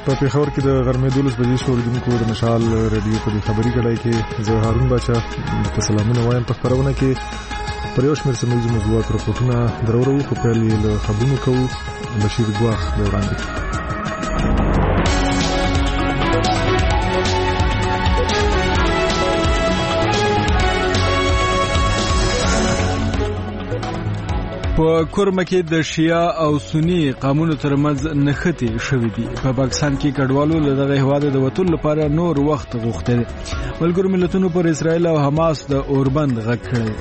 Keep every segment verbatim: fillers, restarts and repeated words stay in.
په پیښور کې د غرمې دولس بجې شو اوریدونکو د مشال رادیو په خبري کړای کې زه هارون بچا په سلامونه وایم. په خبرونه کې پر یو شمېر سیمه موضوعات راپورټونه درورو په پیل له خبرونو کوو. بشیر ګواخ د وړاندې په کورمه کې د شیعه او سنی قومونو ترمنځ نښتې شوې دي. په پاکستان کې کډوالو له دغه هیواد د وتلو لپاره نور وخت غوښتي دي. ملګرو ملتونو پر اسرائیل او حماس د اوربند غږ کړی.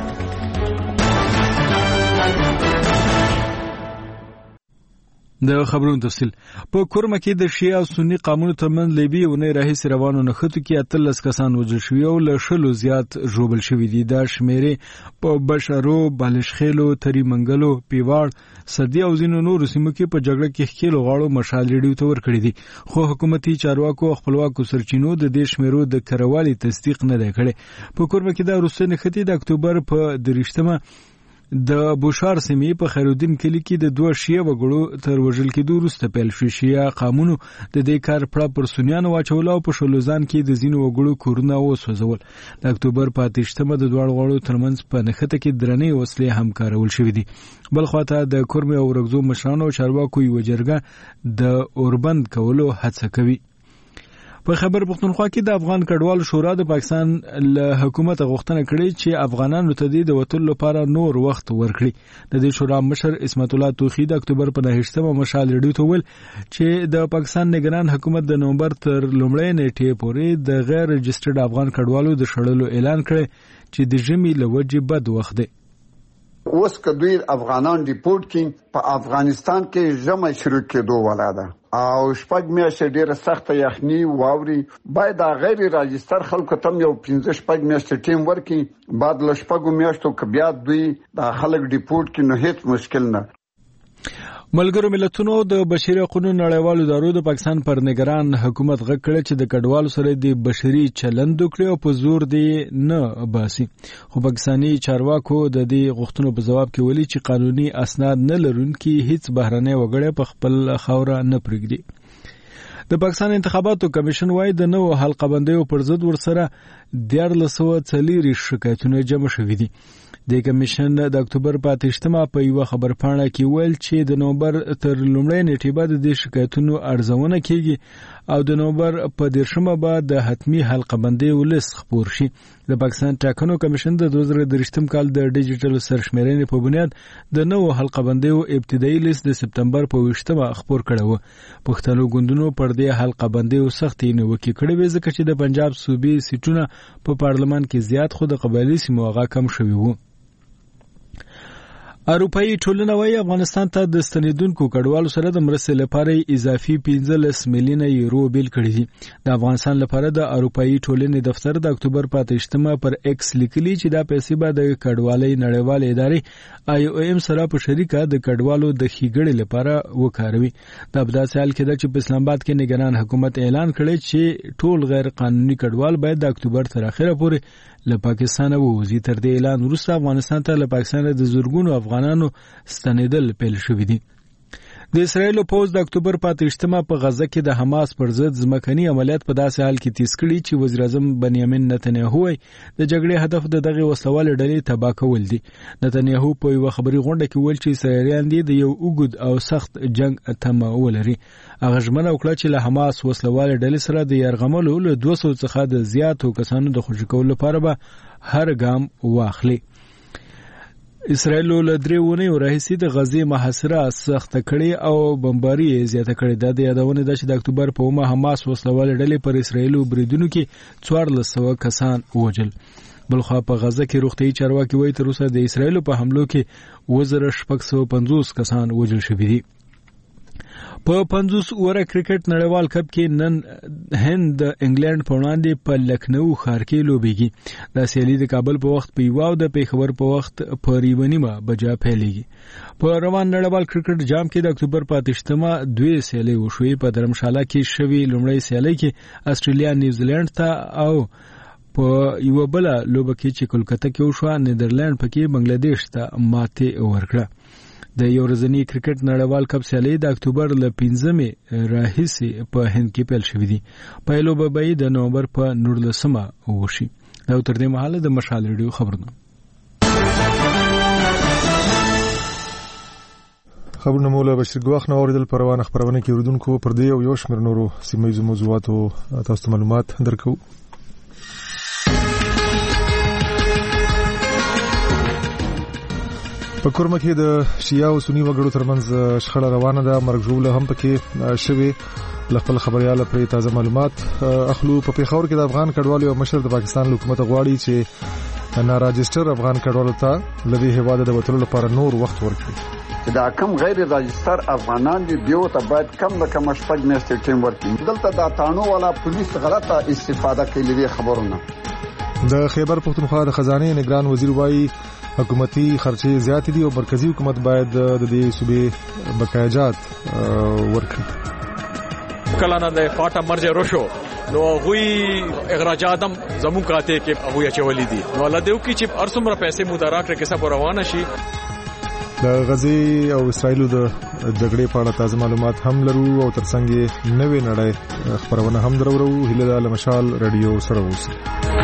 د خبرونو تفصیل په کورمه کې د شیعه او سنی قومونو ترمنځ لیبي ونې راهیسې روانو نښتو کې اتلس کسان وژل شوي او له شلو زیات ژوبل شوي دي. دا شمیرې په بشرو، بالشخیلو، تری منګلو، پیواړ، صدی او ځینو نورو سیمو کې په جګړه کې ښکیلو غاړو مشال ریډیو ته ورکړي دي. خو حکومتي چارواکو او خپلواکو سرچینو د دې شمیرو د کروالي تصدیق نه دی کړی. په کورمه کې دا وروستۍ نښتې د اکتوبر په دریشتمه د بوشار سیمې په خیرالدین کلي کې د دوه شیعه وګړو تر وژل کېدو وروسته پیل شوی. شیعه قومونو د دې کار پړه پر سنیانو واچول او په شلوزان کې د ځینو وګړو کورونه وسوځول. د اکتوبر په اتهشتمه د دواړو غړو ترمنځ په نښته کې درنې وسلې هم کارول شوې دي. بل خواته د کورمې او رګزو مشرانو او چارواکو یو جرګه د اوربند کولو هڅه کوي. په خبر پښتونخوا کې د افغان کډوالو شورا د پاکستان له حکومت غوښتنه کړې چې افغانانو ته د وتلو لپاره نور وخت ورکړي. د دې شورا مشر اسمت الله توخی د اکتوبر په نهشتمه مشال ریډیو ته ویل چې د پاکستان نگران حکومت د نومبر تر لومړۍ نیټې پورې د غیر رجسټرډ افغان کډوالو د شړلو اعلان کړی چې د ژمي له وجې بد وخت دی. اوس که دوی افغانان ریپورت کړي په افغانستان کې ژمی شروع کېدو ولاده او شپږ میاشتې ډېره سخته یخني واوري، باید د غیر راجستر خلکو ته یو پنځه شپږ میاشتې ټیم ورکړي. بعد له شپږو میاشتو که بیا دوی د خلک ریپورت کړي نو هیڅ مشکل نه. ملګرو ملتونو د بشري حقوقو نړیوالو ادارو د پاکستان پر نگران حکومت غږ کړی چې د کډوالو سره د بشري چلند وکړي او په زور دی نه باسي. خو پاکستاني چارواکو د دې غوښتنو په جواب کې ویلي چې قانوني اسناد نه لرونکي هیڅ بهرنی وګړی په خپل خاوره نه پرېږدي. د پاکستان انتخاباتو کمیشن وايي د نوو حلقه بندیو پر ضد ورسره دیارلس سوه څلوېښت شکایتونه جمع شوي دي. د کمیشن د اکتوبر په اتهشتمه په یو خبرپاڼه کې ویل چې د نومبر تر لومړۍ نیټې بعد د شکایتونو ارزونه کیږي او د نومبر په دیرشمه بعد د حتمی حلقه بندیو لیست خپور شي. د پاکستان ټاکنو کمیشن د دوه زره درشتم کال د ډیجیټل سرشمیرنې په بنیاد د نوو حلقه بندیو ابتدایي لیست د سپتمبر په ویشتمه خپور کړی و. پښتنو ګوندونو پر دې حلقه بندیو سختې نیوکې کړې وې ځکه چې د پنجاب صوبې سیټونه په پارلمان کې زیات خو د قبایلي سیمو هغه کم شوي وو. اروپایي ټولنه وايي افغانستان ته د ستنیدونکو کډوالو سره د مرستې لپاره اضافي پنځلس میلیونه یورو بیل کړي دي. د افغانستان لپاره د اروپایي ټولنې دفتر د اکتوبر په اتهشتمه پر ایکس لیکلي چې دا پیسې به د کډوالۍ نړیوالې ادارې آی او ایم سره په شریکه د کډوالو د ښېګړې لپاره وکاروي. دا په داسې حال کې ده چې په اسلام آباد کې نگران حکومت اعلان کړی چې ټول غیر قانوني کډوال باید د اکتوبر تر اخره پورې له پاکستانه ووځي. تر دې اعلان وروسته افغانستان ته له پاکستانه د زرګونو افغانانو ستنېدل پیل شوي دي. د اسرائیل پوځ د اکتوبر په اتهشتمه په غزه کې د حماس پر ضد ځمکني عملیات په داسې حال کې تیز کړي چې وزیر اعظم بنیامین نتنیاهو د جګړې هدف د دغه وسلوالې ډلې تباه کول دي. نتنیاهو په یو خبري غونډه کې ویل چې اسرائیلیان دي د یو اوږد او سخت جنگ تمه ولري. هغه ژمنه وکړه چې له حماس وسلوالې ډلې سره د یرغملو له دوه سوه څخه د زیاتو کسانو د خوشي کولو لپاره به هر ګام واخلي. اسرائیل له درې اونیو راهیسې د غزې محاصره سخته کړې او بمباري یې زیاته کړې. دا د یادونې ده چې د اکتوبر په اومه حماس وسلوالې ډلې پر اسرائیلو بریدونو کې څوارلس سوه کسان ووژل. بلخوا په غزه کې روغتیايي چارواکي وایي تر اوسه د اسرائیلو په حملو کې اووه زره شپږ سوه پنځوس کسان وژل شوي دي. په پنځوس اوره کرکټ نړیوال کپ کې نن هند د انګلند په وړاندې په لکنو ښار کې لوبېږي. دا سیالي د کابل په وخت په یو او د پیښور په وخت په یوه نیمه بجه پیلېږي. په روان نړیوال کرکټ جام کې د اکتوبر په اتهشتمه دوې سیالۍ وشوې. په درمشاله کې شوې لومړۍ سیالۍ کې استرالیا نیوزیلند ته او په یو بل لوبه کې چې کولکتا کې وشوه نیدرلند پکې بنگلاديش ته ماته ورکړه. د یو ورځني کرکټ نړیوال کپ سیالي د اکتوبر ل پنځمې راهیسې په هند کې پیل شوې دي. پایلو به د نومبر په نولسمه وشي. دا تر دې مهاله د مشال ریډیو خبرونه خبرونه مولا بشیر ګواخ نو اوریدل پروانه خبرونه کې اوریدونکو پر دې او یو شمېر نورو سیمایي موضوعاتو تاسو معلومات درکو. په کورما کې د شیعه او سنی وګړو ترمنځ شخړه روانه ده. مرګ ژوبله هم پکې شوی. لخپل خبرياله پر تازه معلومات اخلو. په پیښور کې د افغان کډوالو او مشر د پاکستان حکومت غواړي چې نا راجستر افغان کډوالو ته لدی هواد د وټلو لپاره نور وخت ورکړي. دا کم غیر راجستر افغانان دي دیو ته باید کم نه کم شپږ میاشتې ټیم ورکړي. دلته دا تانو والا پولیس غلطه استفاده کوي لوي خبرونه. د خیبر پختونخوا د خزانه نگران وزیر وایي حکومتي خرچې زیات دي او مرکزی حکومت باید د دې صوبې بقایجات ورکړي. کله نه د پاټه مرجه روشو نو غوي اخراجات هم زمو کاته کې ابو چولې دي نو الله دیو کې چې ارسمره پیسې مدارات کې سب روانه شي. د غزي او اسرایلو د جګړې په اړه تازه معلومات هم لرو او ترڅنګ نوې نړۍ خبرونه هم درورو. هله د مشال رادیو سره اوسئ.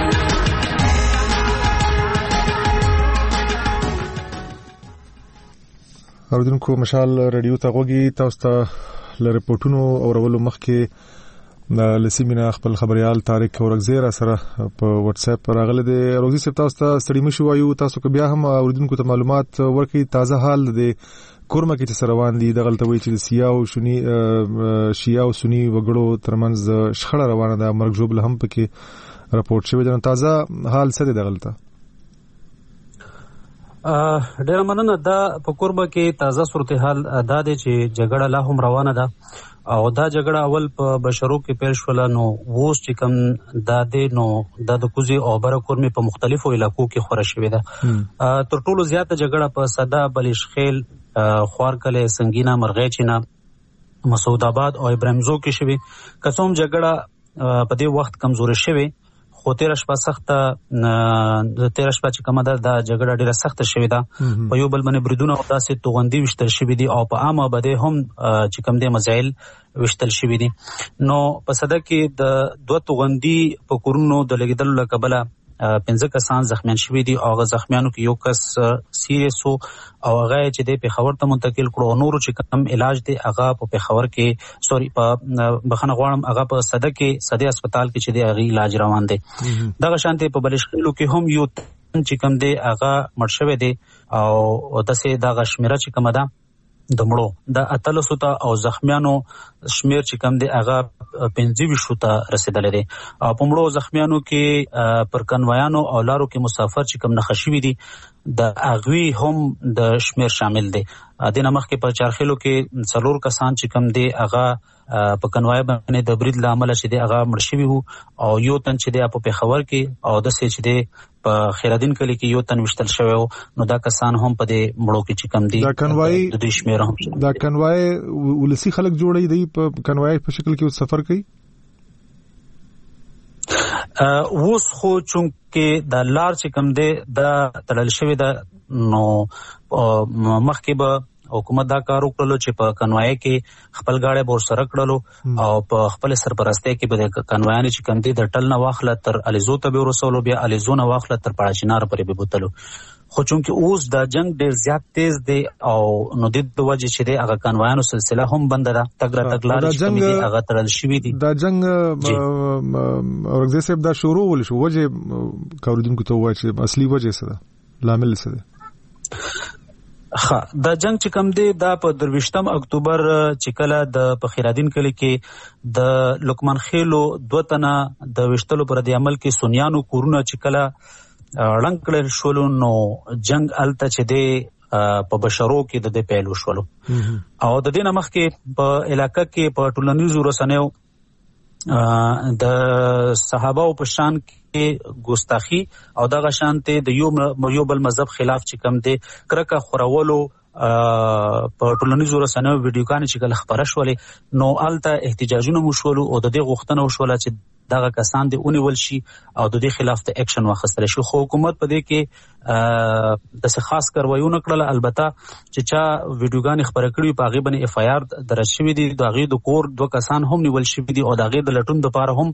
اوریدونکو مشال رادیو ته غوږی تاسو ته ل رپورټونو او ورولو مخکې د لسیمینا خپل خبريال طارق اورغزیر سره په واتس اپ راغله. د روزي سپ تاسو ته ستړي مشو وایو. تاسو که بیا هم اوریدونکو ته معلومات ورکړي تازه حال د کورما کې چې روان دي. د غلطوي چې د سیاو او سنی شیعه او سنی وګړو ترمنځ شخړه روانه ده. مرګ ژوبله هم پکې راپورټ شوی ده. تازه حال څه دی د غلطه؟ ډیر مننه. دا په کورما کې تازه صورتحال دا دی چې جګړه لا هم روانه ده او دا جګړه اول په بشرو کې پیل شول. نو ووس چې کوم دا دی نو دا د کوزي او بره کورمې په مختلفو علاقو کې خوره شوې ده. تر ټولو زیاته جګړه په صدا بلشخیل خوارکله سنگینا مرغیچینا مسعود آباد او ابراهیم زو کې شوې. قسم جګړه په دې وخت کمزوري شوې خو تیر شپه سخته د تیر شپه چې کومه ده دا جګړه ډیره سخته شوې ده. په یو بل باندې بریدونه او داسې توغندي وشتل شوې دي او په عامه بده هم چې کوم دي مزایل وشتل شوې دي. نو په صدا کې د دوه توغندي په کورونو د لګیدلو لکبله پنځه کسان زخمیان شوي دي او هغه زخمیانو کې یو کس سیریس او هغه چې د پیښور ته منتقل کړو. نورو چې کوم علاج دی هغه په پیښور کې سوري په بخنه غواړم هغه په صده کې صده هسپتال کې چې دی هغه علاج روان دي. دغه شانته په بلشخیلو کې هم یو چې کوم دی هغه مړ شوی دی او داسې دغه شمیره چې کومه ده د مړو د اتلسو ته او زخمیانو شمیر چې کم دی هغه پنځه ویشتو ته رسیدلی دی. او په مړو زخمیانو کې پر کنوایانو او لارو کې مسافر چې کم نښه شوي دي د هغوی هم د شمیر شامل دی. دې نه مخکې په چارخیلو کې څلور کسان چې کم دی هغه په کنوای باندې د برید له امله چې دی هغه مړ شوي وو او یو تن چې دی په پیښور کې او داسې چې دی په خیرالدین کلي کې یو تن وشتل شوی وو. نو دا کسان هم په دې مړو کې چې کم دی دا کنوای د دې شمیر هم دا کنوای ولسی خلک جوړي دی په کنوای په شکل کې سفر کوي. اوس خو چونکې د لار چې کم دی دا تړل شوی ده نو مخکې به حکومت دا کار وکړلو چې په کنوای کې خپل گاډي بور سره کړلو او په خپل سرپرستی کې به د کنوایانو چې کم دی د ټل نه واخله تر الیزو ته به ورسولو بیا الیزو نه واخله تر پړاچینار پورې به بوتلو. خو چونکې اوس د جنگ ډیر زیات تیز دی او نو د وجه چې دی هغه کنوایانو سلسله هم بند ده. تګره تګلار چې کوم دی هغه تړل شوی دی. دا جنگ اورګزی صاحب دا شروع ول شو وجه کاردونکو ته وایي چې اصلي وجه څه ده لامل څه ده؟ ها دا جنگ چې کوم دی دا په درویشتم اکتوبر چې کله د پخیرادین کلی کې د لقمان خیلو دوه تنه د وشتلو پر د عمل کې سنیانو کورونه چې کله رنگ کړل شولو نو جنگ الته چې دی په بشرو کې د دې پیل وشولو او د دې نمخ کې په علاقې کې په ټولنیزو رسنیو د صحابه او په شان کې ګستاخی او دغه شانته د یو یو بل مذهب خلاف چې کم دی کرکه خورولو په ټولنیزو رسنیو ویډیوګانې چې کله خبره شولې نو الته احتجاجونه وشولو او د دې غوښتنه وشوله چې دغه کسان دې ونیول شي او د دې خلاف ته اکشن واخیستل شي. خو حکومت په دې کې د خاص کاروایونه کړل. البته چې چا ویډیوګان خبره کړي په هغه باندې اف آی آر درج شوی دی. د هغه د کور دوه کسان هم نیول شوی دي او د هغه د لټون لپاره هم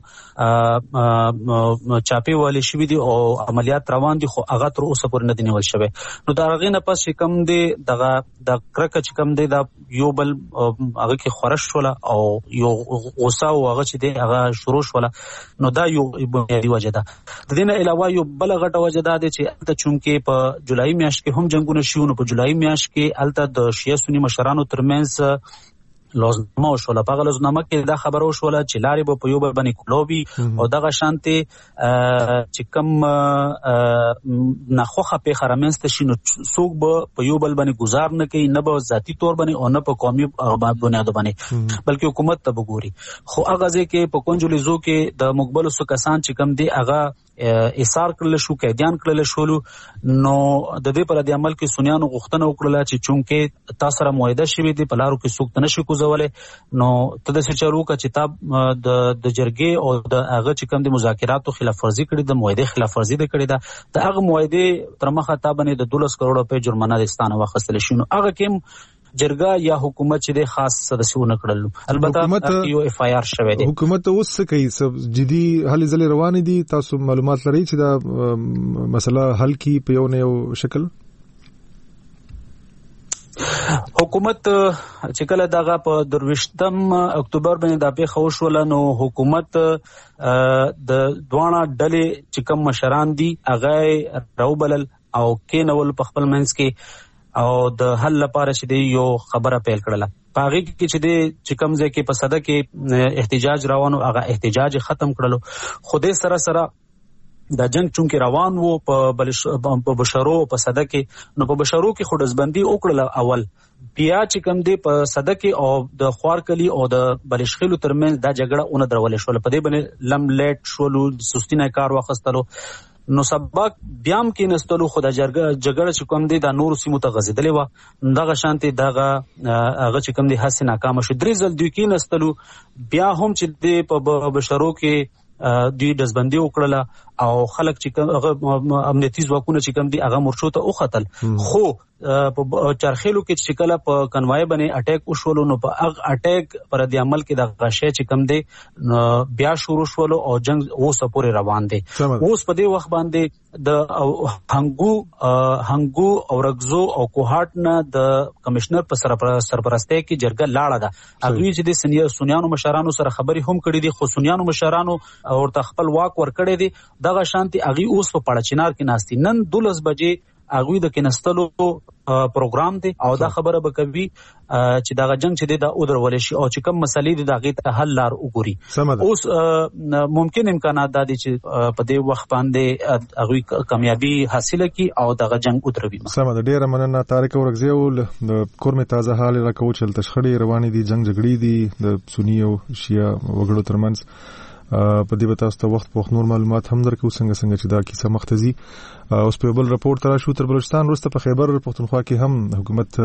چاپی والی شوی دي او عملیات روان دي، خو هغه تر اوسه پورې نه دی نیول شوی. نو دا هغه نه پس چې کم دی دغه د کرکه چې کم دی دا یو بل هغه کې خورش ولا او یو غوسه او هغه چې دی هغه شروع ولا. نو دا یو بنیادی وجه ده. د دې نه علاوه یو بل غټه وجه ده چې د چونکې په جولای میاشت کې هم جنگونه شي. نو په جولای میاشت کې الته د شیعه سنی مشرانو ترمنځ لازمه وشوله. په هغه لازمه کې دا خبره وشوله چې لارې به په یو بل باندې کلوبي او دغه شانتي چې کوم ناخوښه پیښه رامنځته شي نو څوک به په یو بل باندې ګزار نه کوي، نه به ذاتي طور باندې او نه په قومي بنیاد باندې، بلکې حکومت ته به ګوري. خو هغه ځای کې په کونجلیزو کې د مقبلو څو کسان چې کوم دي هغه ایثار کړل شو، قیدیان کړل شول. نو د دې پر د عمل کې سنیانو غوښتنه وکړه چې چونکې تاسو سره معاهده شوی دی په لارو کې څوک نشي کوزولای، نو ته د سچارو کا چې د د جرګې او د هغه چې کوم د مذاکراتو خلاف ورزي کړي، د معاهده خلاف ورزي د کړي دا د هغه معاهده تر مخه تا باندې د دولس کروڑ روپے جرمانه د ستانه واخیستل شي. نو هغه کې جرګه یا حکومت چې د خاص سدسونه کړل. البته یو اف آی آر شوی دی. حکومت اوس څه کوي؟ سب جدي هلې ځلې روان دي. تاسو معلومات لرئ چې دا مسله حل کی په یو نه یو شکل؟ حکومت چې کله دغه په درویشتم اکتوبر باندې د پیښه وشول نو حکومت د دوانه ډلې چې کوم مشران دي هغه راوبلل او کېنول په خپل منځ کې او د حل لپاره چې دی یو خبره پیل کړله. په هغه کې چې دی چې کوم ځای کې په صده کې احتجاج روانو هغه احتجاج ختم کړلو. خو دې سره سره دا جنگ چونکې روان وو په په بشرو په صده کې، نو په بشرو کې خو دزبندي وکړله اول، بیا چې کوم دی په صده کې او د خوارکلی او د بلشخیلو ترمنځ دا جګړه اون درولې شول. په دې باندې لم لیټ شولو، سستی نه کار واخستلو. نو سبق بیام کې نستلو خو د جګړه جګړه چې کوم دی د نور سیمو ته غزیدلې و، دغه شانتي دغه هغه چې کوم دی هڅه ناکام شو. درې ځل دوی کې نستلو، بیا هم چې دی په بشرو کې دوی دزبندي وکړله او خلک چې هغه امنیتي ځواکونه چې کوم دي هغه مرشو ته وختل. خو په چرخیلو کې چې کله په کنوای باندې اٹیک وشول نو په هغه اٹیک پر د عمل کې د غشې چې کوم دي بیا شروع شول او جنگ اوس پورې روان دي. اوس په دې وخت باندې د هنګو هنګو او رغزو او کوهات نه د کمشنر په سرپرستی کې جرګه لاړه ده. هغه چې د سنیانو مشرانو سره خبري هم کړې دي، خو سنیانو مشرانو ورته خپل واک ورکړی دي. دغه شانتي هغه اوس په پړچینار کې ناشتي نن دولس بجې هغه د کینستلو پروګرام دی او دا خبره به کوي چې دا جنگ چې دی دا او درول شي او چې کوم مسلې دي دا غي ته حل لار وګوري. اوس ممکن امکانات دا دي چې په دې وخت باندې هغه کامیابی حاصله کی او دا جنگ او دروي. سم ده. ډیره مننه طارق ورغزیو د کورمه تازه حال راکو چل تشخړی رواني دي، جنگ جګړې دي د سنی او شیعه وګړو ترمنځ. په دې بتا ستاسو وخت په نور معلومات هم درکو څنګه څنګه چې دا کیسه مختزي. اوس په بل رپورت تر شو تر بلوچستان وروسته په خیبر پختونخوا کې هم حکومت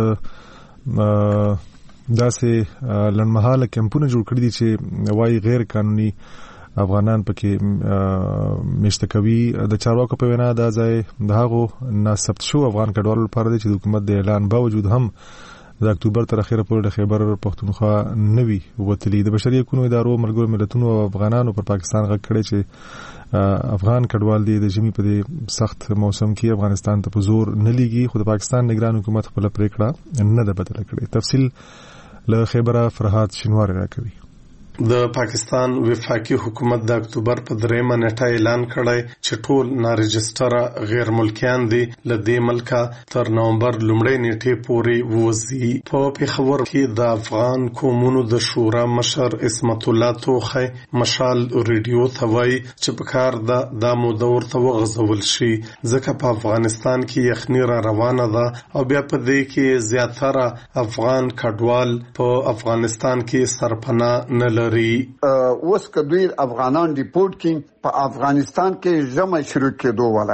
داسې لنمحاله کمپونه جوړ کړی دي چې وايي غیر قانوني افغانان پکې مشته کوي. د چارواکو په وینا دا ځای د هغو ناثبت شو افغان کډوالو لپاره دی چې د حکومت د اعلان باوجود هم د اکتوبر تر اخره پورې د خیبر پختونخوا نوي وتلی. د بشري حقوقو ادارو ملګرو ملتونو او افغانانو پر پاکستان غږ کړی چې افغان کډوال دي د ژمي په دې سخت موسم کې افغانستان ته په زور نه لیږي، خو د پاکستان نگران حکومت خپل پریکړه نه ده بدله کړې. تفصیل له خیبر فرهاد شینواری راکوي. د پاکستان وفاقي حکومت د اکتوبر په دریمه نیټه اعلان کړی چې ټول نارجسټره غیر ملکیان دي له دې ملکه تر نومبر لومړۍ نیټې پورې ووځي. په پېښور کې د افغان قومونو د شورا مشر عصمت الله توخی مشال ریډیو ته وایي چې په کار ده دا موده ورته وغځول شي ځکه په افغانستان کې یخني را روانه ده او بیا په دې کې زیاتره افغان کډوال په افغانستان کې سرپناه نه لري. اوس که دوی افغانان ریپورت کړي په افغانستان کې ژمی شروع کېدو ولا ده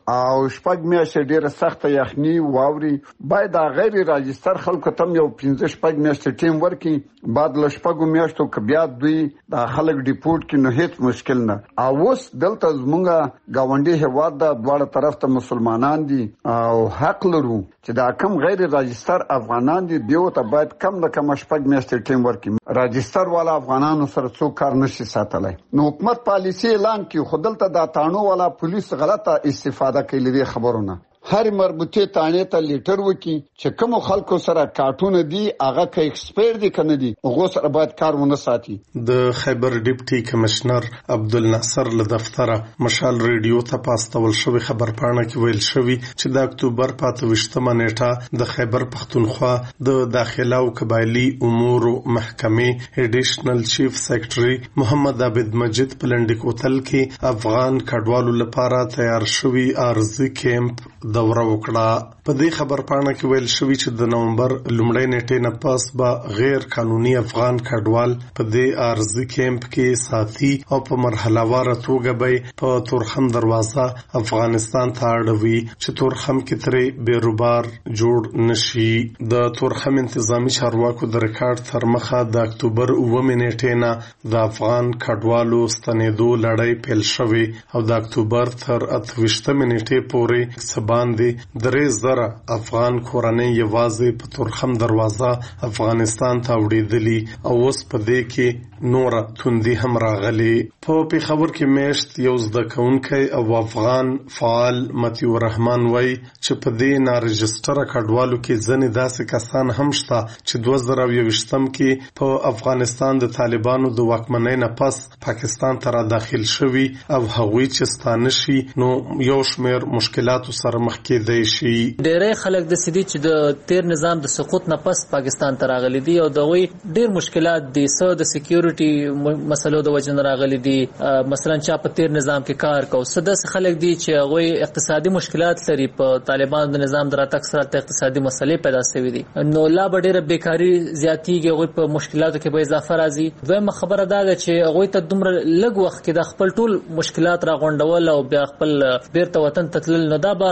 او شپږ میاشتې ډیره سخته یخني واوري باید دا غیر راجستر خلکو تم یو پنځه شپږ میاشتې ټیم ورکي بعد له شپږو میاشتو کې بیا دوی دا خلک ډیپورت کې نو هیڅ مشکل نه. او اوس دلته زمونږ گاونډي هیواد دا دواړه طرف ته مسلمانان دي او حق لرو چې دا کم غیر راجستر افغانان دي دیو ته باید کم نه کم شپږ میاشتې ټیم ورکي. راجستر والا افغانانو سره څوک کار نشي ساتلای. نو حکومت پالیسی اعلان کی خو دلته دا تانو والا پولیس غلطه استفاده کوي لري خبرونه. هر مربوطه تانه ته لیټر وکي چې کوم خلکو سره کارټونه دي هغه کې ایکسپایر دي کنه دي هغه سره باید کارونه ساتي. د خیبر ډیپټي کمشنر عبدالناصر له دفتره مشال ریډیو ته پاستول شوی خبر پاڼه کې ویل شوی چې د اکتوبر په اتوشتمه نیټه د خیبر پختونخوا د داخله او قبایلی امور محکمې اډیشنل چیف سیکریټري محمد عابد مجید پلنډ کوتل کې افغان کډوالو لپاره تیار شوی ارزي کیمپ دوره وکړه. په دې خبر پاڼه کې ویل شوی چې د نومبر لومړۍ نیټې نه پس به غیر قانوني افغان کډوال په دې ارزي کیمپ کې ساتي او په مرحله واره توګه به په تورخم دروازه افغانستان ته اړوي چې تورخم کې ترې بیروبار جوړ نشي. د تورخم انتظامی چارواکو د ریکارډ تر مخه د اکتوبر اوومې نیټې نه د افغان کډوالو ستنېدو لړۍ پیل شوې او د اکتوبر تر اتوشتمې نیټې پورې باندې درې زره افغان کورنۍ یوازې په تورخم دروازه افغانستان ته وړېدلي او اوس په دې کې نور توندي هم راغلي. په پیښور کې میشت یو زده کوونکی او افغان فعال متیو رحمان وای چې په دې نارجستره کډوالو کې ځنې داسې کسان هم شته چې دوه زره یوویشتم کې په افغانستان د طالبانو د واکمنۍ نه پس پاکستان ته را داخل شوي او هغوی چې ستانه شي نو یو شمېر مشکلاتو سره مخ کېدای شي. ډېری خلک د سدي چې د تیر نظام د سقوط نه پس پاکستان ته راغلي دي او دغوی ډېر مشکلات دي سو د سکیورټي مسلو د وجه نه راغلي دي. مثلا چا په تیر نظام کې کار کو سدس خلک دي چې هغوی اقتصادي مشکلات لري په طالبانو د نظام د راتګ سره ته اقتصادي مسلې پیدا شوي دي نو لا به ډېره بیکاري زیاتېږي هغوی په مشکلاتو کې به اضافه راځي. دویمه خبره دا ده چې هغوی ته دومره لږ وخت کې د خپل ټول مشکلات راغونډول او بیا خپل بیرته وطن ته تلل نو دا به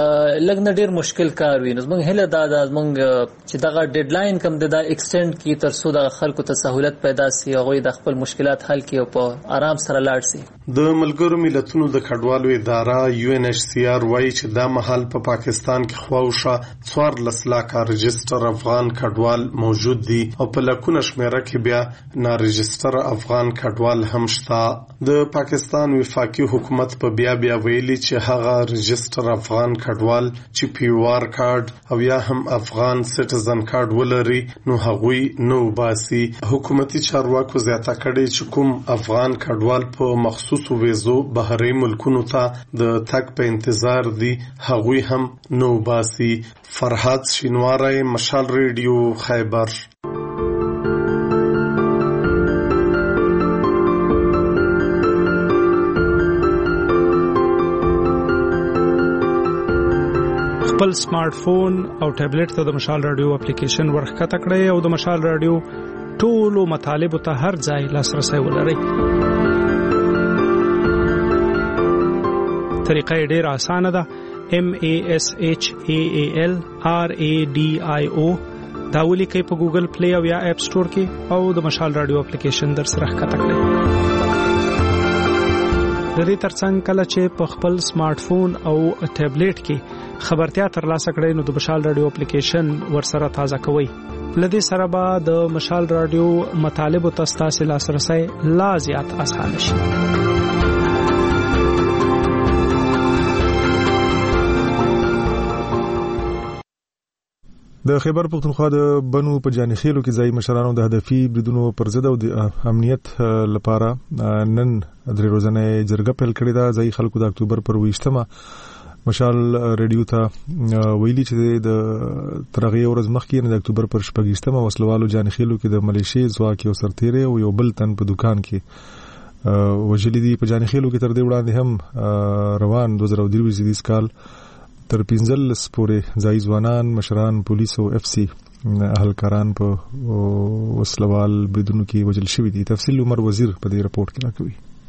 لږ نه ډېر مشکل کار وي. نو زموږ هیله دا ده زموږ چې دغه ډیډلاین کم د دا ایکسټینډ کی تر څو د خلکو ته سہولت پیدا شي هغوی د خپل مشکلات حل کړي او په آرام سره لاړ شي. د ملګرو ملتونو د کډوالو اداره یو ان ایچ سی آر وایي چې دا مهال په پا پاکستان کې خواوشا څوارلس لاکه رجستر افغان کډوال موجود دي او په لکونه شمیره کې بیا نارجستر افغان کډوال هم شته. د پاکستان وفاقي حکومت په بیا بیا ویلي چې هغه رجستر افغان کډوال چې پی او آر کارت او یا هم افغان سټیزن کارت ولري نو هغوی نو باسي. حکومتي چارواکو زیاته کړي چې کوم افغان کډوال په مخصوص خصوصو ویزو بهري ملکونو ته د تک په انتظار دي هغوی هم نو باسي. فرحات شینواری مشال ریډیو خیبر. خپل سمارټ فون او ټابلیټ ته د مشال رادیو اپلیکیشن ورخکته کړئ او د مشال رادیو ټولو مطالب ته هر ځای لاسرسي ولرئ. طریقه ډیر اسانه ده. M A S H A A L R A D I O دا ولیکئ په ګوګل پلی او یا اپ سٹور کې او د مشال رادیو اپلیکیشن در سره ښکته کړئ. د دې ترڅنګ کله چې په خپل سمارټ فون او ټابلیټ کې خبرتیا ترلاسه کړئ نو د مشال رادیو اپلیکیشن ورسره تازه کوئ. لدې سره به د مشال رادیو مطالب او تاسو لاسرسي لا زیات اسانه شي. د خیبر پختونخوا د بنو په جانخیلو کې ځای مشرانو د هدفي بریدونو پر ضد او د امنیت لپاره نن درې ورځې جرګه پیل کړې ده. ځای خلکو د اکتوبر پر ویشتمه مشال ریډیو ته ویلي چې د ترغه ورځ مخکې د اکتوبر پر شپږیشتمه وسلوالو جانخیلو کې د ملیشي ځواک یو سرتیری او یو بل تن په دکان کې وجلی دي. په جانخیلو کې تر دې وړاندې هم روان دوه زره درې ویشت کال تر پنځلس پورې ځای ځوانان مشران پولیس او اف سی اهلکاران په وسلوال بریدونو کې وژل شوي دي. تفصیل عمر وزیر په دې رپورت کې راکوي.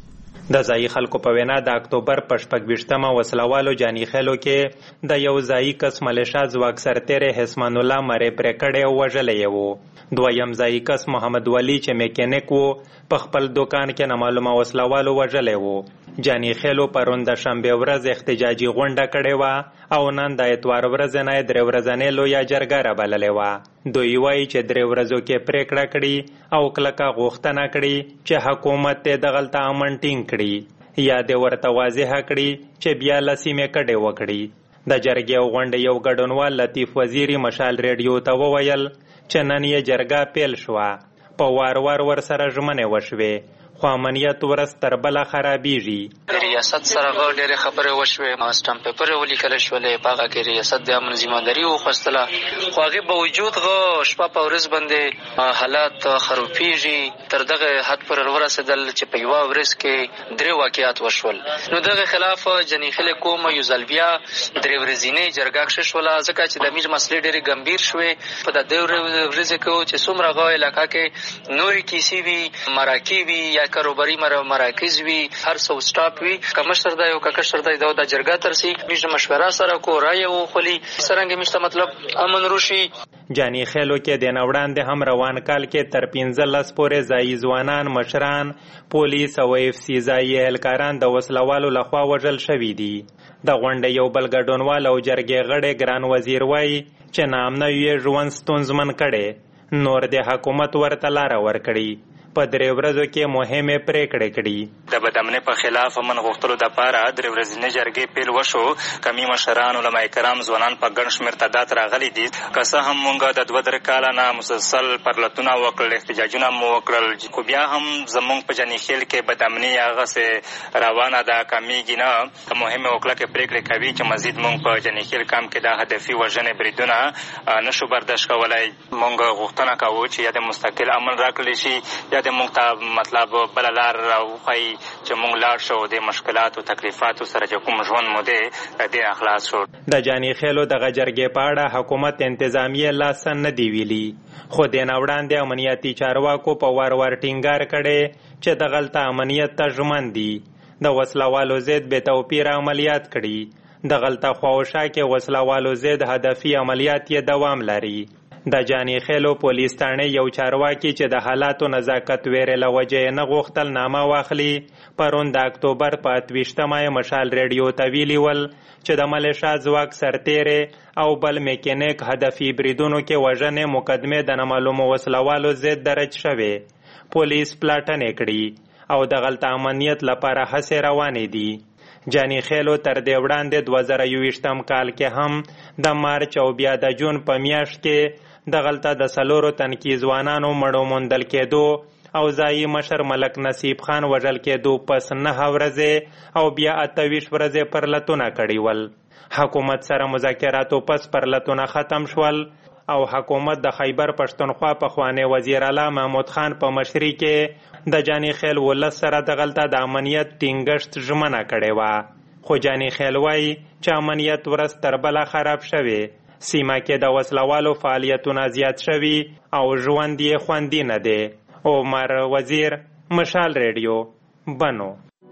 د ځایي خلکو په وینا د اکتوبر په شپږ ویشتمه وسلوالو جاني خیلو کې د یو ځایي کس ملیشا ځواک سرتیری حسمان الله مرې پرې کړی او وژلی یې و. دویم ځایي کس محمد ولی چې میکینیک و په خپل دوکان کې نامعلومه وسلوالو وژلی و. جاني خیلو پرون د شنبې ورځ احتجاجي غونډه کړې وه او نن د اتوار ورځ نه یې درې ورځنۍ لویه جرګه رابللې وه. دوی وایي چې درې ورځو کې پریکړه کړي او کلکه غوښتنه کړي چې حکومت ته دغلته امن ټینګ کړي یا دې ورته واضحه کړي چې بیا له سیمې کډې وکړي. د جرګې او غونډې یو ګډونوال لطیف وزیري مشال ریډیو ته وویل چې نن یې جرګه پیل شوه. په وار وار ورسره ژمنې وشوې خو امنیت ورځ تر بله خرابیږي. د ریاست سره غو ډېرې خبرې وشوې، سټمپ پیپرې ولیکل شولې، په هغه کې ریاست د امن ذمہداري وخوستله، خو هغې باوجود غو شپه په ورځ باندې حالات خروپیږي. تر دغه حد پورې ورسېدل چې په یوه ورځ کې درې واقعات وشول. نو دغه خلاف جاني خیل کوم یو ځل بیا درې ورځنۍ جرګه کښې شوله، ځکه چې د امیر مسلې ډېرې ګمبیر شوې. په د دې ورځې کې چې څومره غو علاقه کې نورې کیسې وي، مراکې وي یا کاروباري مراکز وي، هر څه سټاپ وي، که مشر دی او که کشر دی دا د جرګه ترسي موږ مشوره سره کو رایه وخولي څرنګه موږ ته مطلب امن روشي. جاني خیلو کې د نه وړاندې هم روان کال کې تر پنځلس پورې ځایي ځوانان، مشران، پولیس او اف سی ځایي اهلکاران د وسلوالو لخوا وژل شوي دي. د غونډې یو بل ګډونوال او جرګې غړی ګران وزیر وایي چې ناامنه یې ژوند ستونزمن کړی، نور د حکومت ورته لاره ورکړي. په درې ورځو کې مهمې پریکړې کړي. د بدامنۍ په خلاف امن غوښتلو دپاره درې ورځنۍ جرګې پیل وشو. کمي مشران، علما کرام، ځوانان په ګڼ شمېر تعداد راغلي دي. که څه هم موږ د دوه درې کاله نه مسلسل پرلتونه وکړل، احتجاجونه مو وکړل، خو بیا هم زموږ په جاني خیل کې بدامنۍ هغسې روانه ده، کمیږي نه. مهمې او کلکې پریکړې کوي چې مزید موږ په جاني خیل کام کې دا هدفي وژنې بریدونه نشو برداشت کولی. موږ غوښتنه کوو چې یا د مستقل امن راکړلی شي یا د موږ ته مطلب بله لار راوښایي چې موږ لاړ شو د مشکلاتو تکلیفاتو سره چې کوم ژوند مو دی د دې نه خلاص شو. د جاني خیلو دغه جرګې په اړه حکومت انتظامیې لاس نه دی ویلي، خو د نه وړاندې امنیتي چارواکو په وار وار ټینګار کړی چې دغلته امنیت ته ژمن دي. د وسلوالو ضد بې توپیره عملیات کړي. دغلته خواوشا کې وسلوالو ضد هدفي عملیات یې دوام لري. د جاني خیلو پولیس تاڼې یو چارواکي چې د حالاتو نزاکت ویرې له وجې نه غوښتل نامه واخلي، پرون د اکتوبر په اته ویشتمه یې مشال ریډیو ته ویلي ول چې د ملیشا ځواک سرتیری او بل میکینیک هدفي بریدونو کې وژنې مقدمې د نامعلومو وسلوالو ضد درج شوې. پولیس پلاټنې کړي او دغلته امنیت لپاره هڅې روانې دي. جاني خیلو تر دې وړاندې دوه زره یوویشتم کال کې هم د مارچ او بیا د جون په میاشت کې دغلته د څلورو تنکي ځوانانو مړو موندل کېدو او ځایي مشر ملک نصیب خان وژل کېدو پس نهه ورځې او بیا اته ویشت ورځې پرلتونه کړي ول. حکومت سره مذاکراتو پس پرلتونه ختم شول او حکومت د خیبر پښتونخوا پخوانی وزیر اعلی محمود خان په مشرۍ کې د جاني خیل ولس سره دغلته د امنیت ټینګښت ژمنه کړې وه. خو جاني خیل وایي چې امنیت ورځ تر بله خراب شوی. سیمه کې د وسلوالو فعالیتونه زیات شوي او ژوند یې خوندي نه دی. عمر وزیر، مشال ریډیو، بنو.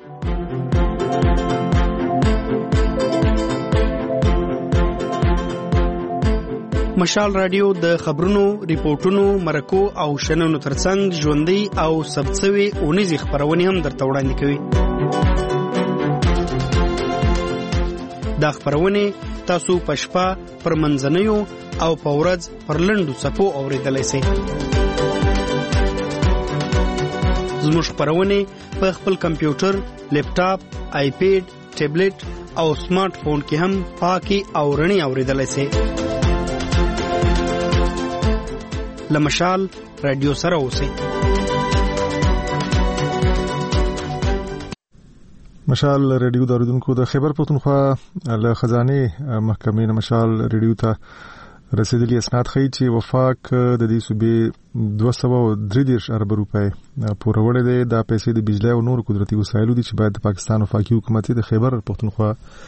مشال رادیو د خبرونو، ریپورتونو، مرکو او شننو ترڅنګ ژوندۍ او ثبت شوي اونیزې خپرونې هم درته وړاندې کوي. دا خپرونې تاسو په شپه، پر منځنیو او په ورځ پر لنډو څپو اورېدلی سئ. زموږ خپرونې په خپل کمپیوټر، لیپټاپ، آی پیډ، ټیبلیټ او سمارټ فون کې هم پاکي او رڼې اورېدلی سئ. له مشال رادیو سره اوسئ. مشال ریډیو داردونکو د خیبر پښتونخوا له خزانه محکمې نه مشال ریډیو ته رسیدلی اسناد ښیي چې وفاق د دې صوبې دوه سوه درې دېرش اربه روپۍ پوره وړی دی. دا پیسې د بجلی او نورو قدرتي وسایلو دي چې باید د پاکستان وفاقي حکومت د خیبر پښتونخوا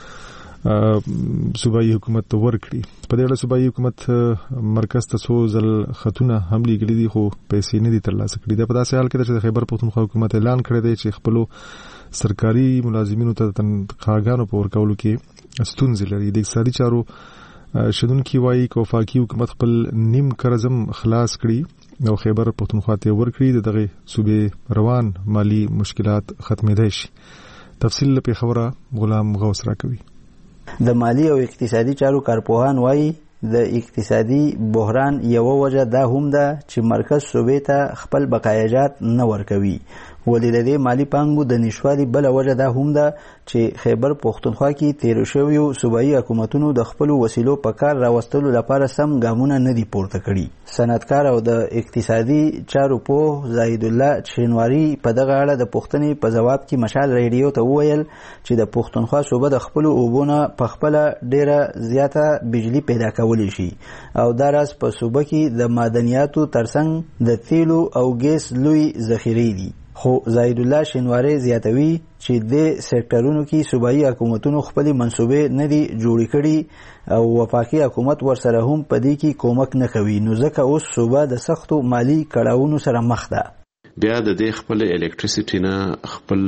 صوبایي حکومت ته ورکړي. په دې اړه صوبایي حکومت مرکز ته څو ځل خطونه هم لیږلي دي خو پیسې نه دي ترلاسه کړي. دا په داسې حال کې ده چې د خیبر پښتونخوا حکومت اعلان کړی دی چې خپلو سرکاري ملازمینو ته تنخواګانو په ورکولو کې ستونزې لري. د اقتصادي چارو شدونکي وایي چې وفاقي حکومت خپل نیم قرضم خلاص کړي او خیبر پختونخوا ته ورکړي د دغه صوبې روان مالی مشکلات ختمېدای شي. تفصیل په خبره غلام غوث راکوي. د مالی او اقتصادي چارو کارپوهان وایي د اقتصادي بحران یو وجه دا هم ده چې مرکز صوبې ته خپل بقایاجات نه ورکوي. ولې د دې مالی پانګو د نشوالي بل وجه دا هم ده چې خیبر پختونخوا کې تیر شویو صوبایي حکومتونو د خپل وسیلو په کار راوستلو لپاره سم ګامونه نه دي پورته کړي. صنعتکار او د اقتصادي چارو پوه زاهد الله شینواری په دغه اړه د پوښتنې په جواب کې مشال ریډیو ته وویل چې د پختونخوا صوبه د خپل اوبونه په خپل ډیره زیاته بجلی پیدا کولی شي او دا راز په صوبه کې د معدنیاتو ترڅنګ د تیلو او ګیس لوی ذخیرې دي. خو زاهد الله شینواری زیاتوي چې د سېکټرونو کې صوبایي حکومتونو خپل منصوبې نه دي جوړې کړي او وفاقي حکومت ورسره هم په دې کې کومک نه کوي، نو ځکه اوس صوبه د سختو مالی کړاوونو سره مخ ده. بیا د دې خپل الکتریسيټي نه خپل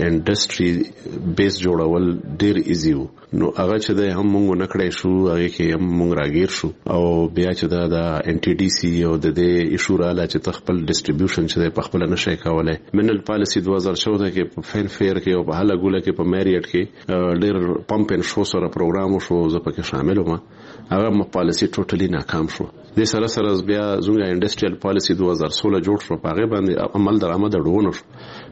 انډستری بیس جوړول ډیر ایزی وو، نو هغه چې د هم موږ نه کړی شو هغه کې هم موږ راګیر شو او بیا چې دا د ان ټي ډي سي او د دې ایشو رااله چې خپل ډیسټریبیوشن چې په خپل نشي کولای. منل پالیسی دوه هزار چودہ کې په فین فیر کې او په هله ګوله کې په میریټ کې ډیر پمپ ان شو سره پروګرام شو زه پکې شامل وم، هغه م پالیسی ټوټلی ناکام شو. د سره سره بیا زونګه انډستریال پالیسی دوه هزار سولہ جوړ شو، په هغه باندې عمل درآمد ډونه شو.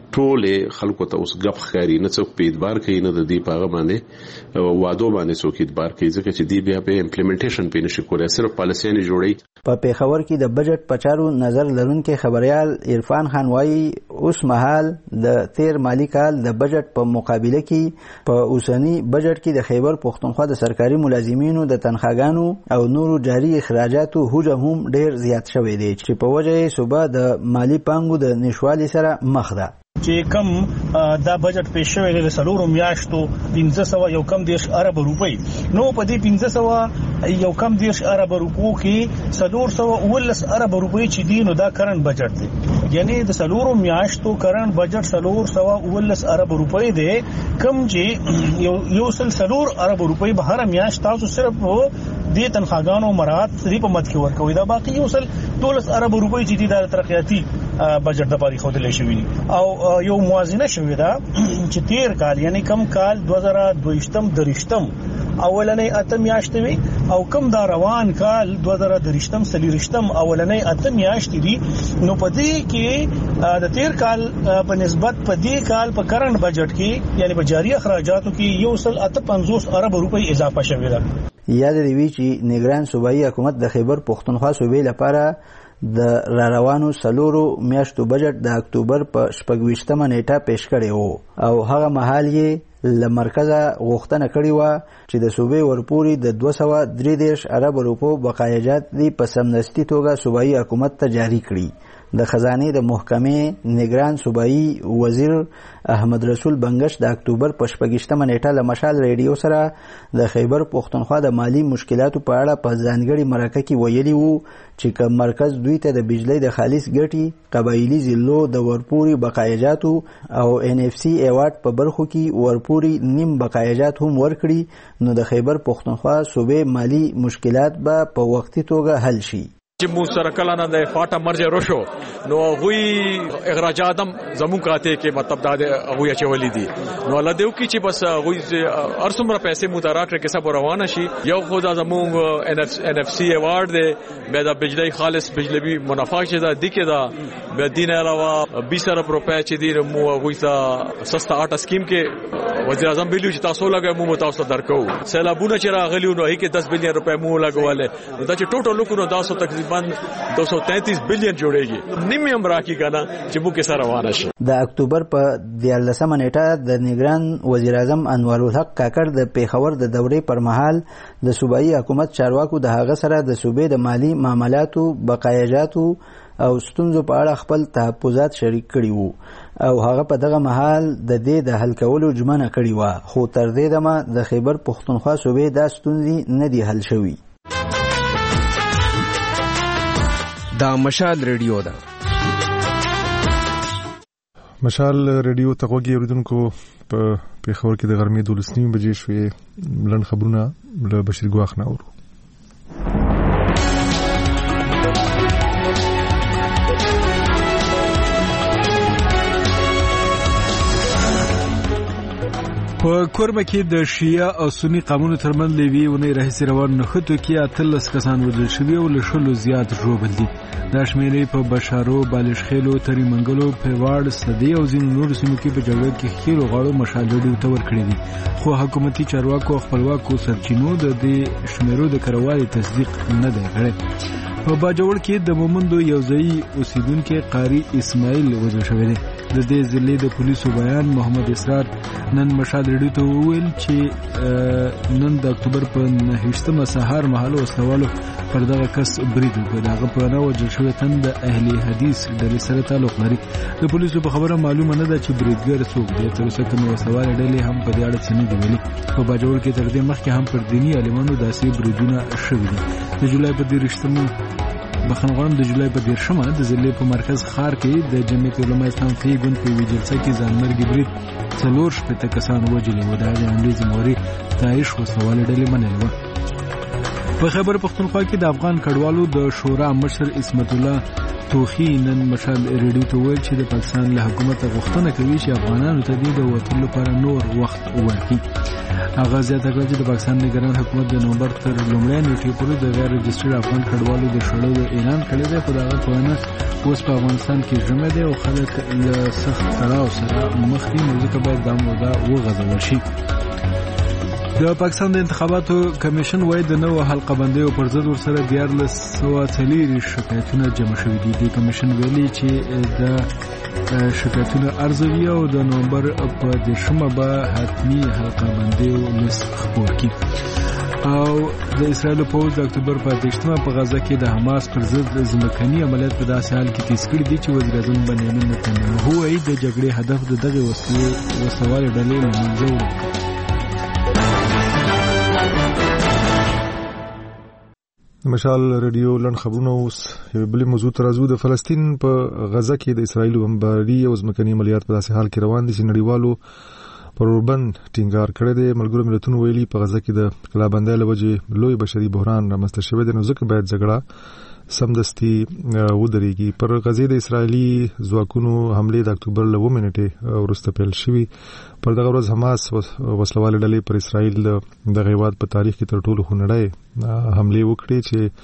ټول خلکو ته اوس غف خاري نه څوک په اعتبار کوي نه د دې پاغه باندې وادو باندې څوک اعتبار کوي ځکه چې دی بیا په امپلیمنټیشن په نشي کولای، صرف پالیسیانه جوړي. په پیښور کې د بجټ پچارو نظر لرونکي خبريال عرفان خان وایي اوس مهال د تیر مالی کال د بجټ په مقابله کې په اوسنی بجټ کې د خیبر پختونخوا د سرکاري ملازمینو د تنخواګانو او نورو جاري اخراجاتو حجم هم ډیر زیات شوی دی چې په وجه یې صوبه د مالی پانګو د نشوالي سره مخ ده. چې کم دا بجټ پیش شوی د سلورو میاشتو پنځه سوه یو کم دیش ارب روپۍ، نو په دې پنځه سوه یو کم دیش ارب روپو کې سلور سوه اوولس ارب روپۍ چې دي نو دا کرنٹ بجټ دی، یعنی د سلورو میاشتو کرنٹ بجټ سلور سوه اوولس ارب روپۍ دی، کم چې یو سل سلور ارب روپۍ به هر میاشت تاسو صرف د تنخواګانو مراعات دې په مد کې ورکوي، دا باقي یو سل دولس ارب روپۍ چې دي د ترقیاتي بجټ د پاره خو دلې شوی او یو موازنه شوی دا چې تیر کال یعنی کم کال دوه زره دویشتم درشتم اولنې اته میاشتې وي او کم دا روان کال دوه زره درشتم سلیرشتم اولنې اته میاشتې دي، نو په دې کې د تیر کال په نسبت په دې کال په کرنٹ بجټ کې یعنی په جاری اخراجاتو کې یو سل اته پنځوس ارب روپۍ اضافه شوی ده. یاد دی وی چې نگران صوبایي حکومت د خیبر پختونخوا صوبې لپاره د را روانو سلورو میاشتو بجټ د اکتوبر په شپږویشتمه نیټه پیش کړی وو او هغه مهال یې له مرکزه غوښتنه کړې وه چې د صوبې ورپورې د دوه سوه درې دېرش ارب روپو بقایاجات دې په سمدستي توګه صوبایي حکومت ته جاري کړي. د خزانې د محکمې نگران صوبایي وزیر احمد رسول بنگش د اکتوبر په شپږویشتمه نیټه له مشال ریډیو سره د خیبر پختونخوا د مالی مشکلاتو په اړه په ځانګړي مرکه کې ویلي وو چې که مرکز دوی ته د بجلی د خالص ګټې قبایلي ضلعو د ورپوري بقایاجاتو او ان اف سی ایوارډ په برخو کې ورپوري نیم بقایاجات هم ورکړي نو د خیبر پختونخوا صوبې مالی مشکلات به په وختي توګه حل شي. چې مو سره کله نه د فاټه مرجه روشو نو غوي اخراجات هم زمون کاته کې مطلب دا غوي چولې دي، نو الله دیو کې چې بس غوي ارسمره پیسې متراکه کې سب روانه شي. یو خدا زمون ان اف سی ایوارډ دی به د بجلی خالص بجلی منافع چې دا د کې دا به دین علاوه بیس ارب روپے چې دی مو غوي تا سستا اټ سکیم کې وزیر اعظم ویلو چې تاسو لګي مو تاسو درکو سیلابونه چې راغلی نو هي کې دس بلین روپے مو لګواله، دا چې ټوټل لکو نو تاسو تقریبا دو سو تینتیس بلین جوړیږي، نیم هم راکی کنه چې مو کې سره روانه شي. د اکتوبر په دیارلسمه نیټه د نگران وزیر اعظم انور الحق کاکړ د پیښور د دورې پر مهال د صوبایي حکومت چارواکو د هغه سره د صوبې د مالی معاملاتو بقایاجاتو او ستونزو په اړه خپل تحفظات شریک کړي وو او هغه په دغه مهال د دې د حل کولو ژمنه کړې وه، خو تر دې دمه د خیبر پختونخوا صوبې دا ستونزې نه دي حل شوي. دا مشال ریډیو ده. مشال ریډیو تغوږی اوریدونکو په پیښور کې د غرمې دولس نیمې بجې شوې. لن خبرونه له بشیر ګواخ نه اورو. په کوربه کې د شیعه او سنی قومونو ترمنځ لوي ونې راهیسې روان نښتو کې اتلس کسان وژل شوي او له شلو زیات ژوبل دي. دا شمیرې په بشارو، بالشخیلو، تری منګلو، پیواړ، صدی او ځینو نورو سیمو کې په جګړه کې خیرو غاړو مشال ریډیو ته ورکړي دي، خو حکومتي چارواکو او خپلواکو سرچینو د دې شمیرو د کروالي تصدیق نه دی کړی. په باجوړ کې د مومندو یو ځای اوسیدونکو قاری اسماعیل وژل شوی دی. د دې ضلع د پولیسو بیان محمد اسرار نن مشال ریډیو ته وویل چې نن د اکتوبر په نهشتمه سهار مهال وسلوالو پر دغه کس برید وکړ. دغه په اړه وژل شوی تن د اهل حدیث ډلې سره تعلق لري. د پولیسو په خبره معلومه نه ده چې بریدګر څوک دی. تر اوسه کومه وسلوال ډلې هم په دې اړه څه نه دي ویلي. په باجوړ کې تر دې مخکې هم پر دیني عالمانو داسې بریدونه شوي دي. د جولای په دېرشتمه بخښنه غواړم د جولای په دېرشمه د ضلع په مرکز ښار کې د جمعیت علماء اسلام فی ګوند په یوې جلسه کې ځانمرګي برید څلور شپېته کسان وژلي وو. د هغې حملې ذمهواري داعش وسلوالې ډلې منلې وه. په خیبر پښتونخوا کې د افغان کډوالو د شورا مشر عصمت الله توخی نن مشال ریډیو ته ویل چې د پاکستان له حکومت غوښتنه کوي چې افغانانو ته د وټلو لپاره نور وخت ورکړي. هغه زیاته کړه چې د پاکستان نگران حکومت د نومبر تر لومړۍ نیټې پورې د غیر رجسټرډ افغان کډوالو د شړلو اعلان کړی دی، خو د هغه په وینا اوس په افغانستان کې ژمی دی او خلک له سخت تړاو سره مخ دي، نو ځکه باید دا موضوع وغځول شي. د پاکستان د انتخاباتو کمیشن وايي د نوو حلقه بندیو پر ضد ورسره دیارلس سوه څلېرویشت شکایتونه جمع شوي دي. د کمیشن ویلي چې د شکایتونه ارزوي او د نومبر په دېرشمه به حتمي حلقه بندیو لیست خپور کړي. او د اسرائیل پوځ د اکتوبر په دېرشمه په غزه کې د حماس پر ضد ځمکني عملیات په داسې حال کې تیز کړي دي چې وزیر اعظم بنیامین نتنیاهو وايي د جګړې هدف د دغې وسلوالې ډلې له منځه وړل. مشال ریډیو لن خبرونه اوس یو بل موضوع ترازو. د فلسطین په غزه کې د اسرایل بمباري او ځمکني عملیات په داسې حال کې روان دي چې نړیوالو پر اوربند ټینګار کړی دی. ملګرو ملتونو ویلي په غزه کې د کلابندۍ له وجې لوی بشري بحران رامنځته شوی دی، نو ځکه باید جګړه سمدستي ودرېږي. پر غزې د اسرایلي ځواکونو حملې د اکتوبر له اووه نیټې وروسته پیل شوي. پر دغه ورځ حماس وسلوالې ډلې پر اسرائیل د دغه هیواد په تاریخ کې تر ټولو خونړۍ حملې وکړې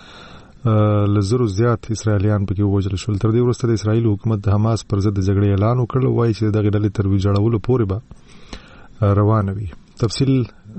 چې له زرو زیات اسرائیلیان پکې ووژل شول. تر دې وروسته د اسرائیل حکومت د حماس پر ضد د جګړې اعلان وکړ، وایي چې دغه ډلې تر ویجاړولو پورې به روانه وي. تفصیل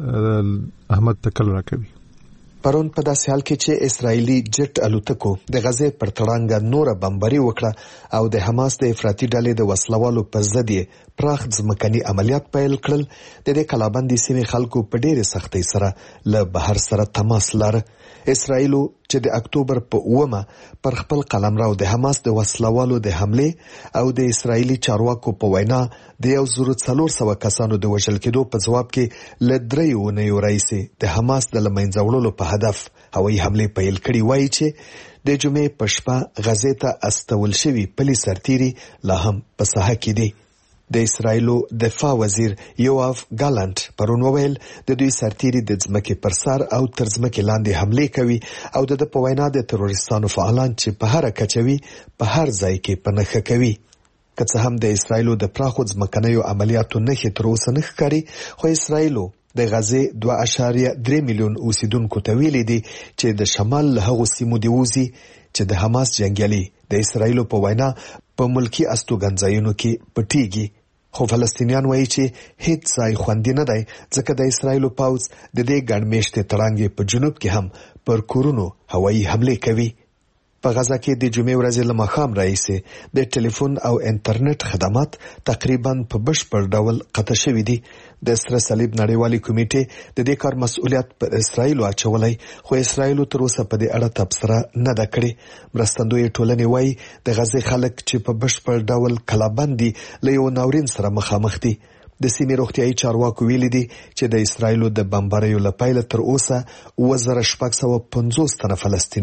احمد تکل راکوي. پرون په داسې حال کې چې اسرایلی جټ الوتکو د غزې پر تړانګه نوره بمباري وکړه او د حماس د افراطي ډلې د وسلوالو پر ضد یې پراخ ځمکني عملیات پیل کړل. د دې کلابندي سیمې خلکو په ډېرې سختۍ سره له بهر سره تماس لاره. اسرایلو چې د اکتوبر په اومه پر خپل قلمرو د حماس د وسلوالو د حمله او د اسرایلی چارواکو په وینا د یو زرو څلور سوه کسانو د وژل کېدو په جواب کې له درې اونیو راهیسې د حماس د له منځه وړلو په هدف هوایي حمله پیل کړې. وایي چې د جمعې په شپه غزې ته استول شوي پلي سرتیري لا هم په ساحه کې دي. د اسرایلو دفاع وزیر یوآف ګالانت پرون وویل د دوی سرتیري د ځمکې پر سر او تر ځمکې لاندې حمله کوي او د په وینا د تروریستانو فعالان چې په هر کچوي په هر ځای کې پنهخه کوي. که څه هم د اسرایلو د پراخو ځمکنیو عملیاتو نښې تر اوسه نه ښکاري، خو اسرایلو د غزې دوه اعشاریه درې میلیون اوسیدونکو ته ویلي دي چې د شمال له هغو سیمو دې ووځي چې د حماس جنګیالي د اسرایلو په وینا په ملکی استوګنځایونو کې پټیږي. خو فلسطینیان وایي چې هیڅ ځای خوندي نه دی، ځکه د اسرایلو پوځ د دې ګڼ میاشتې تړانګې په جنوب کې هم پر کورونو هوایي حمله کوي. په غزه کې د جمعې ورځې له ماښام راهیسې د ټلیفون او انټرنیټ خدمات تقریبا په بشپړ ډول قطع شوي دي. د سره صلیب نړیوالې کمیټې د دې کار مسؤلیت پر اسرایلو اچولی، خو اسرایلو تر اوسه په دې اړه تبصره نه ده کړې. مرستندوی ټولنې وایي د غزې خلک چې په بشپړ ډول کلابندي له یو ناورین سره مخامخ دي. د سیمې روغتیايي چارواکو ویلي دي چې د اسرایلو د بمباریو له پیله تر اوسه اووه زره شپږ سوه پنځوس تنه فلسطینیان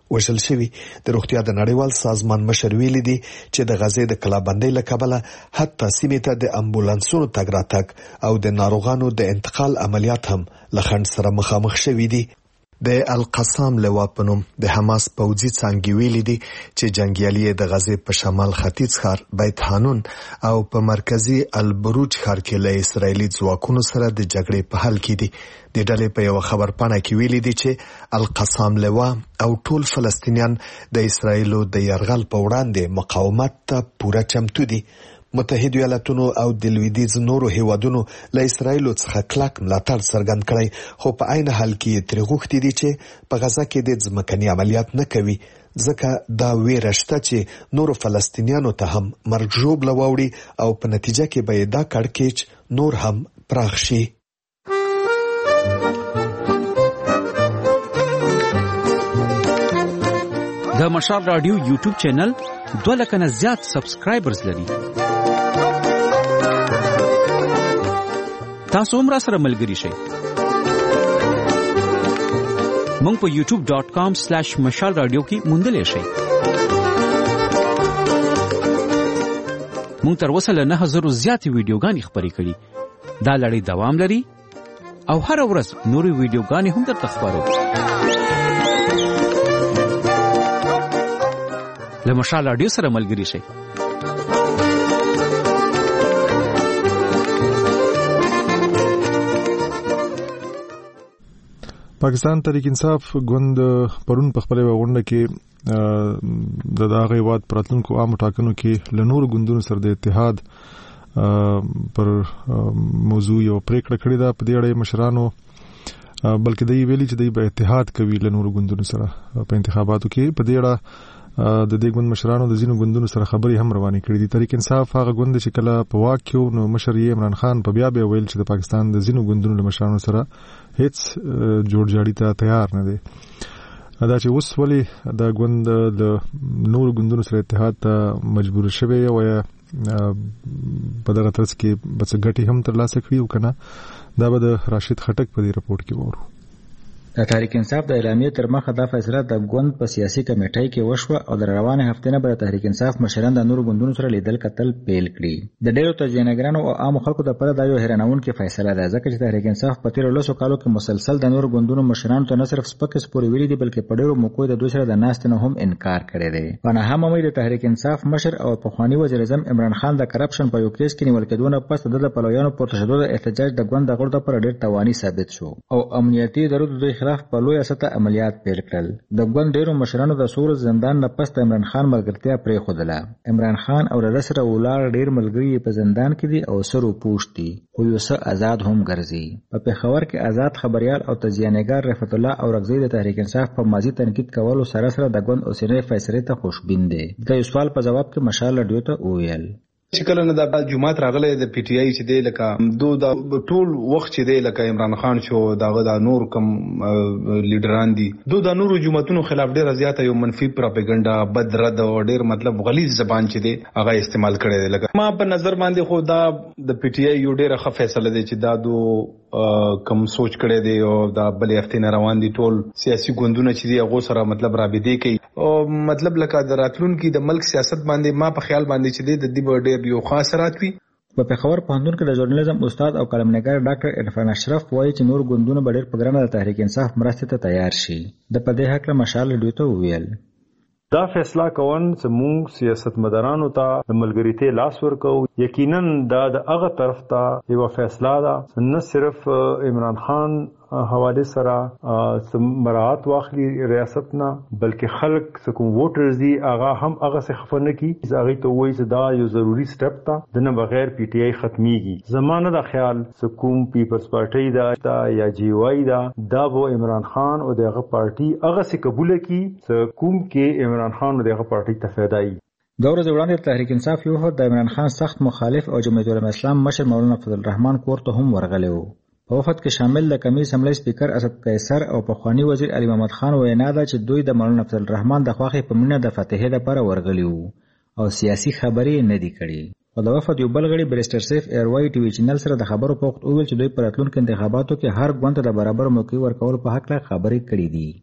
وژل شوي. د روغتیا د نړیوال سازمان مشر ویلي دی چې د غزې د کلابندۍ له کبله حتی سیمې ته د امبولانسونو تګ راتګ او د ناروغانو د انتقال عملیات هم له خنډ سره مخامخ شوي دي. د القسام لوا په نوم د حماس پوځي څانګې ویلي دي چې جنگیالي د غزې په شمال ختیځ ښار بیت حانون او په مرکزی البروج ښار کې له اسرایلی ځواکونو سره د جګړې په حل کې دي. د ډلې په یو خبرپاڼه کې ویلي دي چې القسام لوا او ټول فلسطینیان د اسرایلو د یرغل په وړاندې مقاومت ته پوره چمتو دي. متحده ایالاتونو او د لویدیځ نورو هیوادونو له اسرایلو څخه کلک ملاتړ څرګند کړی، خو په عین حال کې ترې غوښتي دي چې په غزا کې د ځمکني عملیات نه کوي، ځکه دا ویره شته چې نورو فلسطینیانو ته هم مرګ ژوبله واوړي او په نتیجه کې به دا کړکېچ نور هم پراخ شي. د مشال رادیو یوټیوب چینل دوه لکه نه زیات سبسکرایبرز لري. تاسو هم را سره ملګري شئ. مونږ په یوټیوب ډاٹ کام سلیش مشال رادیو کې موندلی شئ. مونږ تر اوسه له نه هزرو زیاتې ویډیوګانې خپرې کړي. دا لړۍ دوام لري او هره ورځ نورې ویډیوګانې هم درته خپروو. له مشال رادیو سره ملګري شئ. پاکستان تحریک انصاف ګوند پرون په خپل غونډه کې د دغه هیواد پراتلونکو عام ټاکنو کې له نورو ګوندونو سره د اتحاد پر موضوع یو پریکړه کړې ده. په دې اړه مشرانو بلکې دوی ویلي چې دوی به اتحاد کوي له نورو ګوندونو سره په انتخاباتو کې. په دې اړه د دې ګوند مشرانو د ځینو ګوندونو سره خبرې هم روانې کړې دي. تحریک انصاف هغه ګوند چې کله په واک کې نو مشر یې عمران خان په بیا بیا ویل چې د پاکستان د ځینو ګوندونو له مشرانو سره هیڅ جوړجاړي ته تیار نه دی. دا چې اوس ولې دا ګوند د نورو ګوندونو سره اتحاد ته مجبور شوی او یا په دغه ترڅ کې بڅ ګټي هم ترلاسه کړي او کنه، دا به د راشد خټک په دې رپورت کې وورو. د تحریک انصاف د اعلامیې تر مخه دا فیصله د ګوند په سیاسي کمیټې کې وشوه او د روانه هفتې نه به د تحریک انصاف مشران د نورو ګوندونو سره لیدل کتل پیل کړي. د ډېرو تجزیه‌نګارانو او عامو خلکو لپاره دا یو حیرانونکې فیصله ده، ځکه چې تحریک انصاف په تیرو لسو کالو کې مسلسل د نورو ګوندونو مشرانو ته نه صرف سپکې سپورې ویلي دي، بلکې په ډېرو موقعو د دوی سره د ناستې نه هم انکار کړی دی. په نهم مې د تحریک انصاف مشر او پخوانی وزیر اعظم عمران خان د کرپشن په یو کیس کې نیول کېدو نه پس د پلویانو پورته شدو د احتجاج د ګوند د غړو لپاره ډېر تاواني ثابت شو او امنیتي ادارو د دوی خلاف په لویه سطحه عملیات پیل کړل. د ګوند ډیرو مشرانو د سور زندان نه پس د عمران خان ملګرتیا پرې خوده. عمران خان او د سره ولار ډیر ملګری په زندان کې دي او سرو پوښ دي، خو یو څه آزاد هم ګرځي. په پېښور کې آزاد خبريال او تجزیه‌نګار رفعت الله او رغزی د تحریک انصاف په ماضي تنقید کولو سره سره د ګوند اوسنۍ فیصلې ته خوشبین دي. د یو سوال په جواب کې مشال رادیو ته وویل چې کله نه د جمعات راغله د پی ټی آی چې دی لکه دو د ټول وخت چې دی لکه عمران خان شو داغه د نور کم لیډران دي دو د نورو جمعتونو خلاف ډیره زیاته یو منفي پروپاګاندا بد رد او ډیر مطلب غلیظ زبان چې دی هغه استعمال کړي دی. لکه ما په نظر باندې خو دا د پی ټی آی یو ډیره ښه فیصله دی چې دا دو کم سوچ کړي دی او دا بلې هفته نه روان دي ټول سیاسي ګوندونه چې دی هغه سره مطلب رابطه کوي او مطلب لکه د راتلونکو د ملک سیاست باندې ما په خیال باندې چې دی د دې ډېر یو خاص راتوي. په پېښور پوهنتون کې د ژورنالیزم استاد او کلمنګار ډاکټر عرفان اشرف وایي چې نور ګوندونه به ډېر په ګرانه د تحریک انصاف مرستې ته تیار شي. د په دې حق له مشال دوی ته وویل دا فیصله کون زموږ سیاستمدارانو ته د ملګریته لاس ورکو. یقینا دا د هغه طرف ته یو فیصله ده نه صرف عمران خان حواله سره مراعات واخلي ریاست نه بلکې خلک سکون ووټرز دي هغه هم هغه څه خفنه کی هغه ته وایي چې دا یو ضروری سټپ تا د نه بغیر پی ټی آی ختميږي. زمانه د خیال سکون پیپلز پارټي دا یا جی وای دا دا وو عمران خان او دغه پارټي هغه څه قبول کی سکون کې عمران خان او دغه پارټي ته فایده. دور وړاندې تحریک انصاف یو هو د عمران خان سخت مخالف او جمهوریت الاسلام مشر مولانا فضل الرحمن کور ته هم ورغلی وو. په وفد کې شامل د کمی اسمبلی سپیکر اسد قیصر او پخوانی وزیر علي محمد خان وینا ده چې دوی د مولانا فضل الرحمن د خواخې په مننه د فتحې لپاره ورغلی وو او سیاسي خبرې نه دي کړې. او د وفد یو بل غړي بریسټر سیف ایروای ټي وی چینل سره د خبرو په وخت وویل چې دوی په راتلونکو انتخاباتو کې هر ګوند ته د برابر موقع ورکول په حق لا خبرې کړې دي.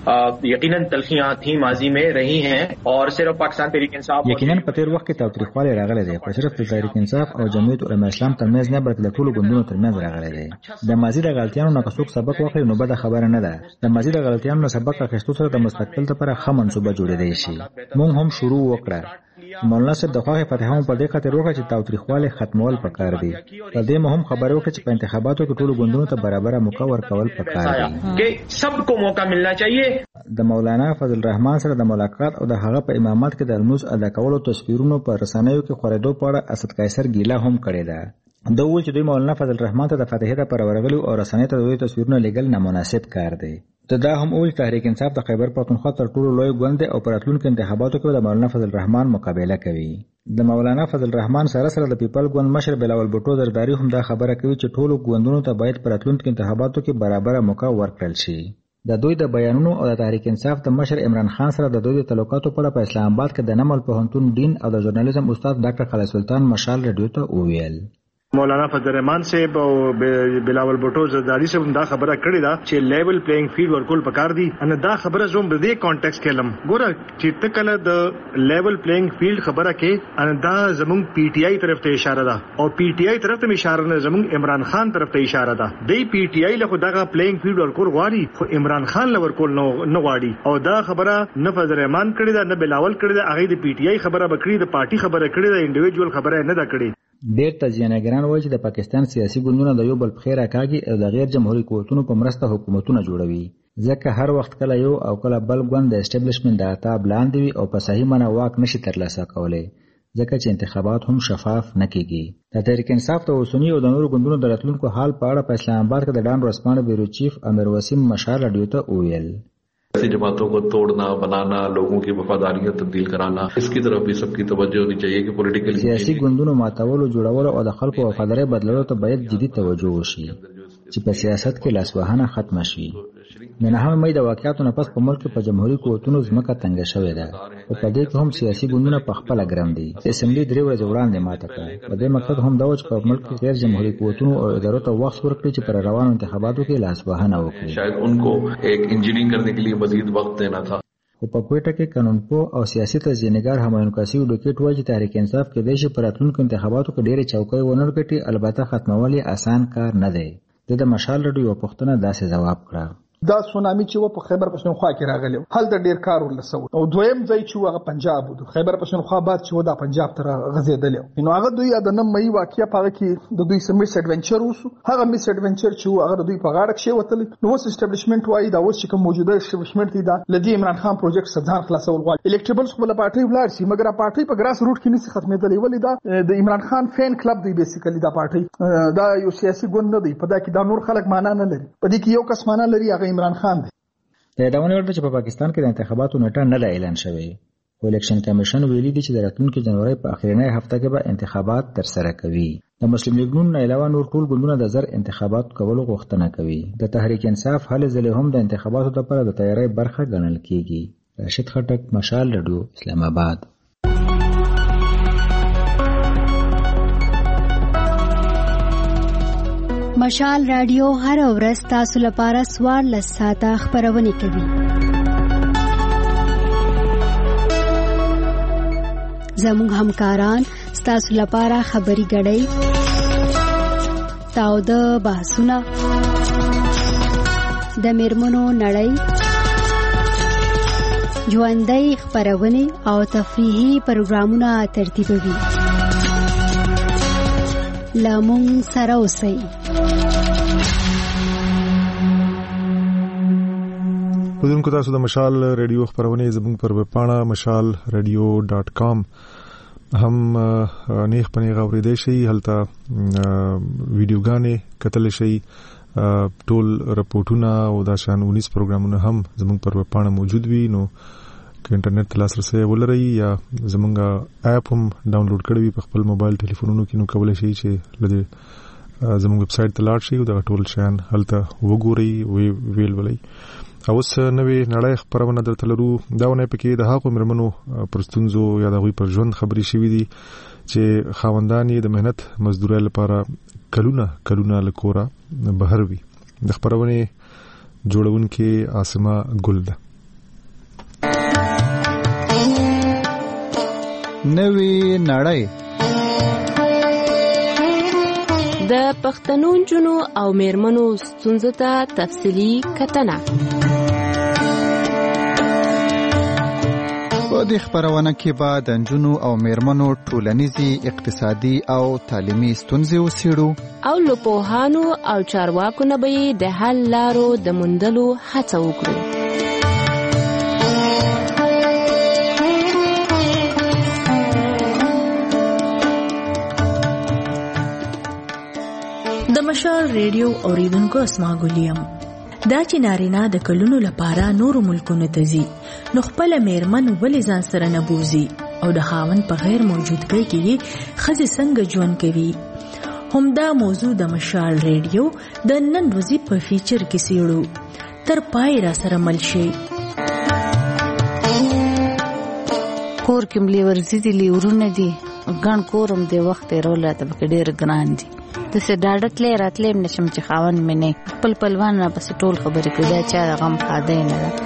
यकीनन तलखियां थी माजी में रही हैं और सिर्फ पाकिस्तान तहरीक इंसाफ یقینا په تیر وخت کې تاوتریخوالی راغلی دی خو صرف د تحریک انصاف او جمعیت علماء اسلام ترمنځ نه بلکې د ټولو ګوندونو ترمنځ راغلی دی. د ماضي د غلطیانو نه که څوک سبق واخلي نو بده خبره نه ده. د ماضي د غلطیانو نه سبق اخیستو سره د مستقبل لپاره ښه منصوبه جوړېدای شي. موږ هم شروع وکړه. مولانا صاحب د خواهی فتح هم په دې خاطر وکړه چې تاوتریخوالی ختمول پکار دي. په دې مهم خبره وکړه چې په انتخاباتو کې ټولو ګوندونو ته برابر موقع ورکول پکار دي. کې سب کو موقع ملنا چاهیے. د مولانا فضل الرحمن سره د ملاقات او د هغه په امامت کې د الموز ادا کولو تصویرونو په رسنیو کې خورېدو په اړه اسد قیصر ګیله هم کړې ده. دا وایي چې دوی مولانا فضل الرحمن ته د فتحې لپاره ورغلي او رسنیو ته د دوی تصویرونه لیږل نامناسب کار دی. دا هم وایي تحریک انصاف د خیبر پختونخوا تر ټولو لوی ګوند دی او په راتلونکو انتخاباتو کې د مولانا فضل الرحمن مقابله کوي. د مولانا فضل الرحمن سره سره د پیپل ګوند مشر بلاول بوټو زرداری هم دا خبره کوي چې ټولو ګوندونو ته باید په راتلونکو انتخاباتو کې برابر موقع ورکړل شي. د دوی د بیانونو او د تحریک انصاف د مشر عمران خان سره د دوی د تعلقاتو په اړه په اسلام آباد کې د نمل پوهنتون دین او د ژورنالیزم استاد ډاکټر خالد سلطان مشال رادیو ته وویل. مولانا فضل الرحمن صاحب او بلاول بوټو زرداری صاحب دا خبره کړې ده چې لیول پلیینګ فیلډ ورکول پکار دي. ان دا خبره زوم د دې کانټیکس کې لم ګوره چې تکله د لیول پلیینګ فیلډ خبره کې ان دا زموږ پی ټی آی طرف ته اشاره ده او پی ټی آی طرف ته اشاره نه زموږ عمران خان طرف ته اشاره ده. دی پی ټی آی له دغه پلیینګ فیلډ ورکول غواړي خو عمران خان له ورکول نه غواړي او دا خبره نه فضل الرحمن کړې ده نه بلاول کړې ده. هغه د پی ټی آی خبره بکړي د پارټي خبره کړې ده انډیویډوال خبره نه ده کړې. ډېر تجزیه‌نګران وایي چې د پاکستان سیاسي ګوندونه د یو بل په خیر راکاږي او د غیر جمهوریت قوتونو په مرسته حکومتونه جوړوي ځکه هر وخت کله یو او کله بل ګوند د اسټابلیشمنت د عتاب لاندې وي او په صحیح معنا واک نشي ترلاسه کولی ځکه چې انتخابات هم شفاف نه کیږي. د تحریک انصاف د اوسني او د نورو ګوندونو د راتلونکو حال په اړه په اسلام آباد کې د ډان ورسپانه بیورو چیف امیر وسیم مشال رادیو ته وویل. ऐसी जमातों को तोड़ना बनाना लोगों की वफादारियां तब्दील कराना इसकी तरफ भी सबकी तवज्जो होनी चाहिए कि पॉलिटिकल سیاسي ګوندونو ماتولو جوړولو او د خلکو وفادارۍ بدلولو ته باید جدي توجه وشي چې په سیاست کې لاسوهنه ختمه شي. د نهمه مې د واقعیتو نه پس په ملک په جمهوریت قوتونو ځمکه تنګه شوې ده او په دې کې هم سیاسي ګوندونه په خپله ګرم دي. اسمبلی درې ورځې وړاندې ماته کړه. په دې مقصد هم دا و چې په ملک کې غیر جمهوریت قوتونو او ادارو ته وخت ورکړي چې پر روانو انتخاباتو کې لاسوهنه وکړي. شاید انکو ایک انجینئرنگ کرنے کے لیے مزید وقت دینا تھا. خو په کوټه کې قانونپوه او سیاسي تجزیه‌نګار همایون کاسي وډوکیټ وایي چې تحریک انصاف کې د شي پر راتلونکو انتخاباتو کې ډېرې چوکۍ ونه ورکړي. البته ختمول یې آسان کار نه دی. د مشال رادیو پښتنه داسې جواب کړه. دا سونامي چې و په خیبر پښتونخوا کې راغلی هل د ډیر کار ولسو او دویم ځای چې هغه پنجاب و خیبر پښتونخوا بعد چې و دا پنجاب تر غزیدل نو هغه دوی د نن مې واقعیا پاره کې د دوی سم میس ایڈونچر وسو هغه میس ایڈونچر چې هغه دوی په غاړه کې وتل نو وس اسټابلیشمنت وای دا اوس چې کوم موجوده اسټابلیشمنت دی دا لدی عمران خان پروجیکټ سبزان خلاصول غواړي الکټریبلز خپل پارټي ولر سي مګر پارټي په ګراس روټ کې نشي ختمېدلې ولې دا د عمران خان فین کلب دی بیسیکلی دا پارټي دا یو سیاسي ګوند نه دی په دا کې دا نور خلک معنا نه لري په دې کې یو کس معنا لري هغه عمران خان دی. د یادونه ورته چې په پاکستان کې د انتخاباتو نیټه نه ده اعلان شوې خو الیکشن کمیشن ویلي دی چې د راتلونکي جنوري په اخرنۍ هفته کې به انتخابات ترسره کوي. د مسلم لیګ نه علاوه نور ټول ګوندونه د زر انتخابات کولو غوښتنه کوي. د تحریک انصاف هلې ځلې هم د انتخاباتو لپاره د تیاری برخه ګڼل کیږي. راشد خټک، مشال رادیو، اسلام آباد. مشال رادیو هر ورځ تاسو لپاره سوار لساته خبرونه کوي. زموږ همکاران تاسو لپاره خبري غړي تاو د بحثونه د میرمنو نړۍ ژوندۍ خبرونه او تفریحي پروګرامونه ترتیبوي. لامون سره اوسئ. پدونکو تاسو د مشال رادیو خبرونه زموږ پر ویب پاڼه مشال رادیو ډاٹ کام هم نیخ پنی غوړې شي هلته ویډیوګانې کتل شي ټول رپورټونه او دا شان انیس پروګرامونه هم زموږ پر ویب پاڼه موجود وي. نو که انټرنیټ لاسرسي ولرئ یا زموږ اپ هم ډاونلوډ کړئ په خپل موبایل ټلیفونونو کې نو کولای شئ چې لږ زموږ ویب سټ ته لاړ شئ او دا ټول شیان هلته وګورئ وی ویل ولئ. اوس نوې نړۍ خبرونه درته لرو. دا ونه پکې د هغو مرمنو پرستونزو یا د غوي پر ژوند خبري شوې دي چې خاوندان یې د مهنت مزدورۍ لپاره کلونه کلونه لکورا بهر وي. د خبرونه جوړونکې عاصمه ګل ده. نوې نړۍ. د پښتنو نجونو او میرمنو ستونزو ته تفصیلي کتنه. په دې خبرونه کې به د نجونو او میرمنو ټولنیزي، اقتصادي او تعلیمي ستونزې وڅېړو او له پوهانو او چارواکو نه به د حل لارو د موندلو هڅه وکړو. د مشال ریډیو اوریدونکو اسما ګلیم. دا چې نارینه د کلونو لپاره نورو ملکونو ته ځي، نو خپل میرمن ولې ځان سره نه بوزي او د خاوند په غیر موجودګۍ کې یې ښځې څنګه ژوند کوي؟ همدا موضوع د مشال ریډیو د نن ورځې په فیچر کې څېړو. تر پای را سره مل شئ. کور کې ملي ورځي دي، لیورونه دي، ګڼ کورم دی، وخت تېرول راته پکې ډېر ګران دي. داسې ډاډه تللی راتلی هم نشم چې خاوند مې نه خپل پلوان را پسې ټول خبرې کوي. دا چا د غم ښادی نه ده.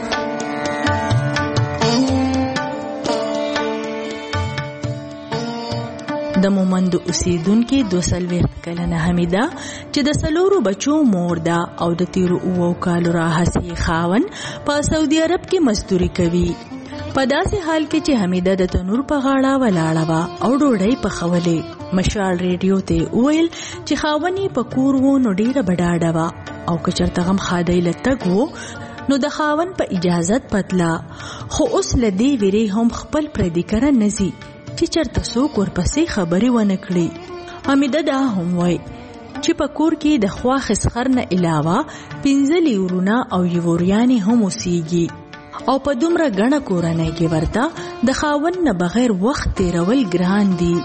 د مومندو اوسیدونکې دوه څلوېښت کلنه حمیده چې د څلورو بچو مور ده او د تیرو اوو کالو راهیسې خاوند په سعودي عرب کې مزدوري کوي. په داسې حال کې چې حمیده د تنور په غاړه ولاړه وه او ډوډۍ پخولې، مشال ریډیو ته وویل چې خاوند یې په کور و نو ډېره به ډاډه وه او که چېرته غم ښادۍ له تګ و نو د خاوند په اجازت پتله. خو اوس له دې ویرې هم خپل پردي کره نه ځي چې چېرته څوک ورپسې خبرې ونه کړي. حمیده دا هم وایي چې په کور کې د خوا خسخر نه علاوه پنځه لیورونه او یوریانې هم اوسیږي او په دومره ګڼه کورنۍ کې ورته د خاوند نه بغیر وخت تیرول ګران دي.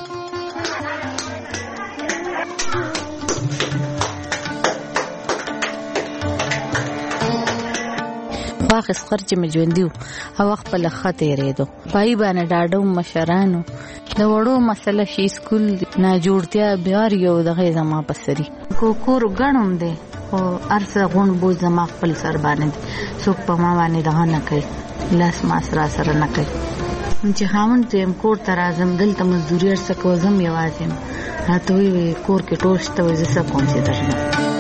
خوا خسخر چې مې ژوندي و هغه خپله ښه تېرېدو. پایي باندې ډاډه وم مشرانو د وړو مسله شي سکول ناجوړتیا بیار یو دغه زما په سري کور ګڼ هم دی خو هر څه غونډ بوج زما خپل سر باندې دی. څوک په ما باندې دغه نه کوي، لاس ماس را سره نه کوي. چې خاوند ته یم کور ته راځم، دلته مزدوري هر څه کوم، زه هم یوازې یم. راته وایي کور کې ټول شته، وایي زه څه کوم چې درنه.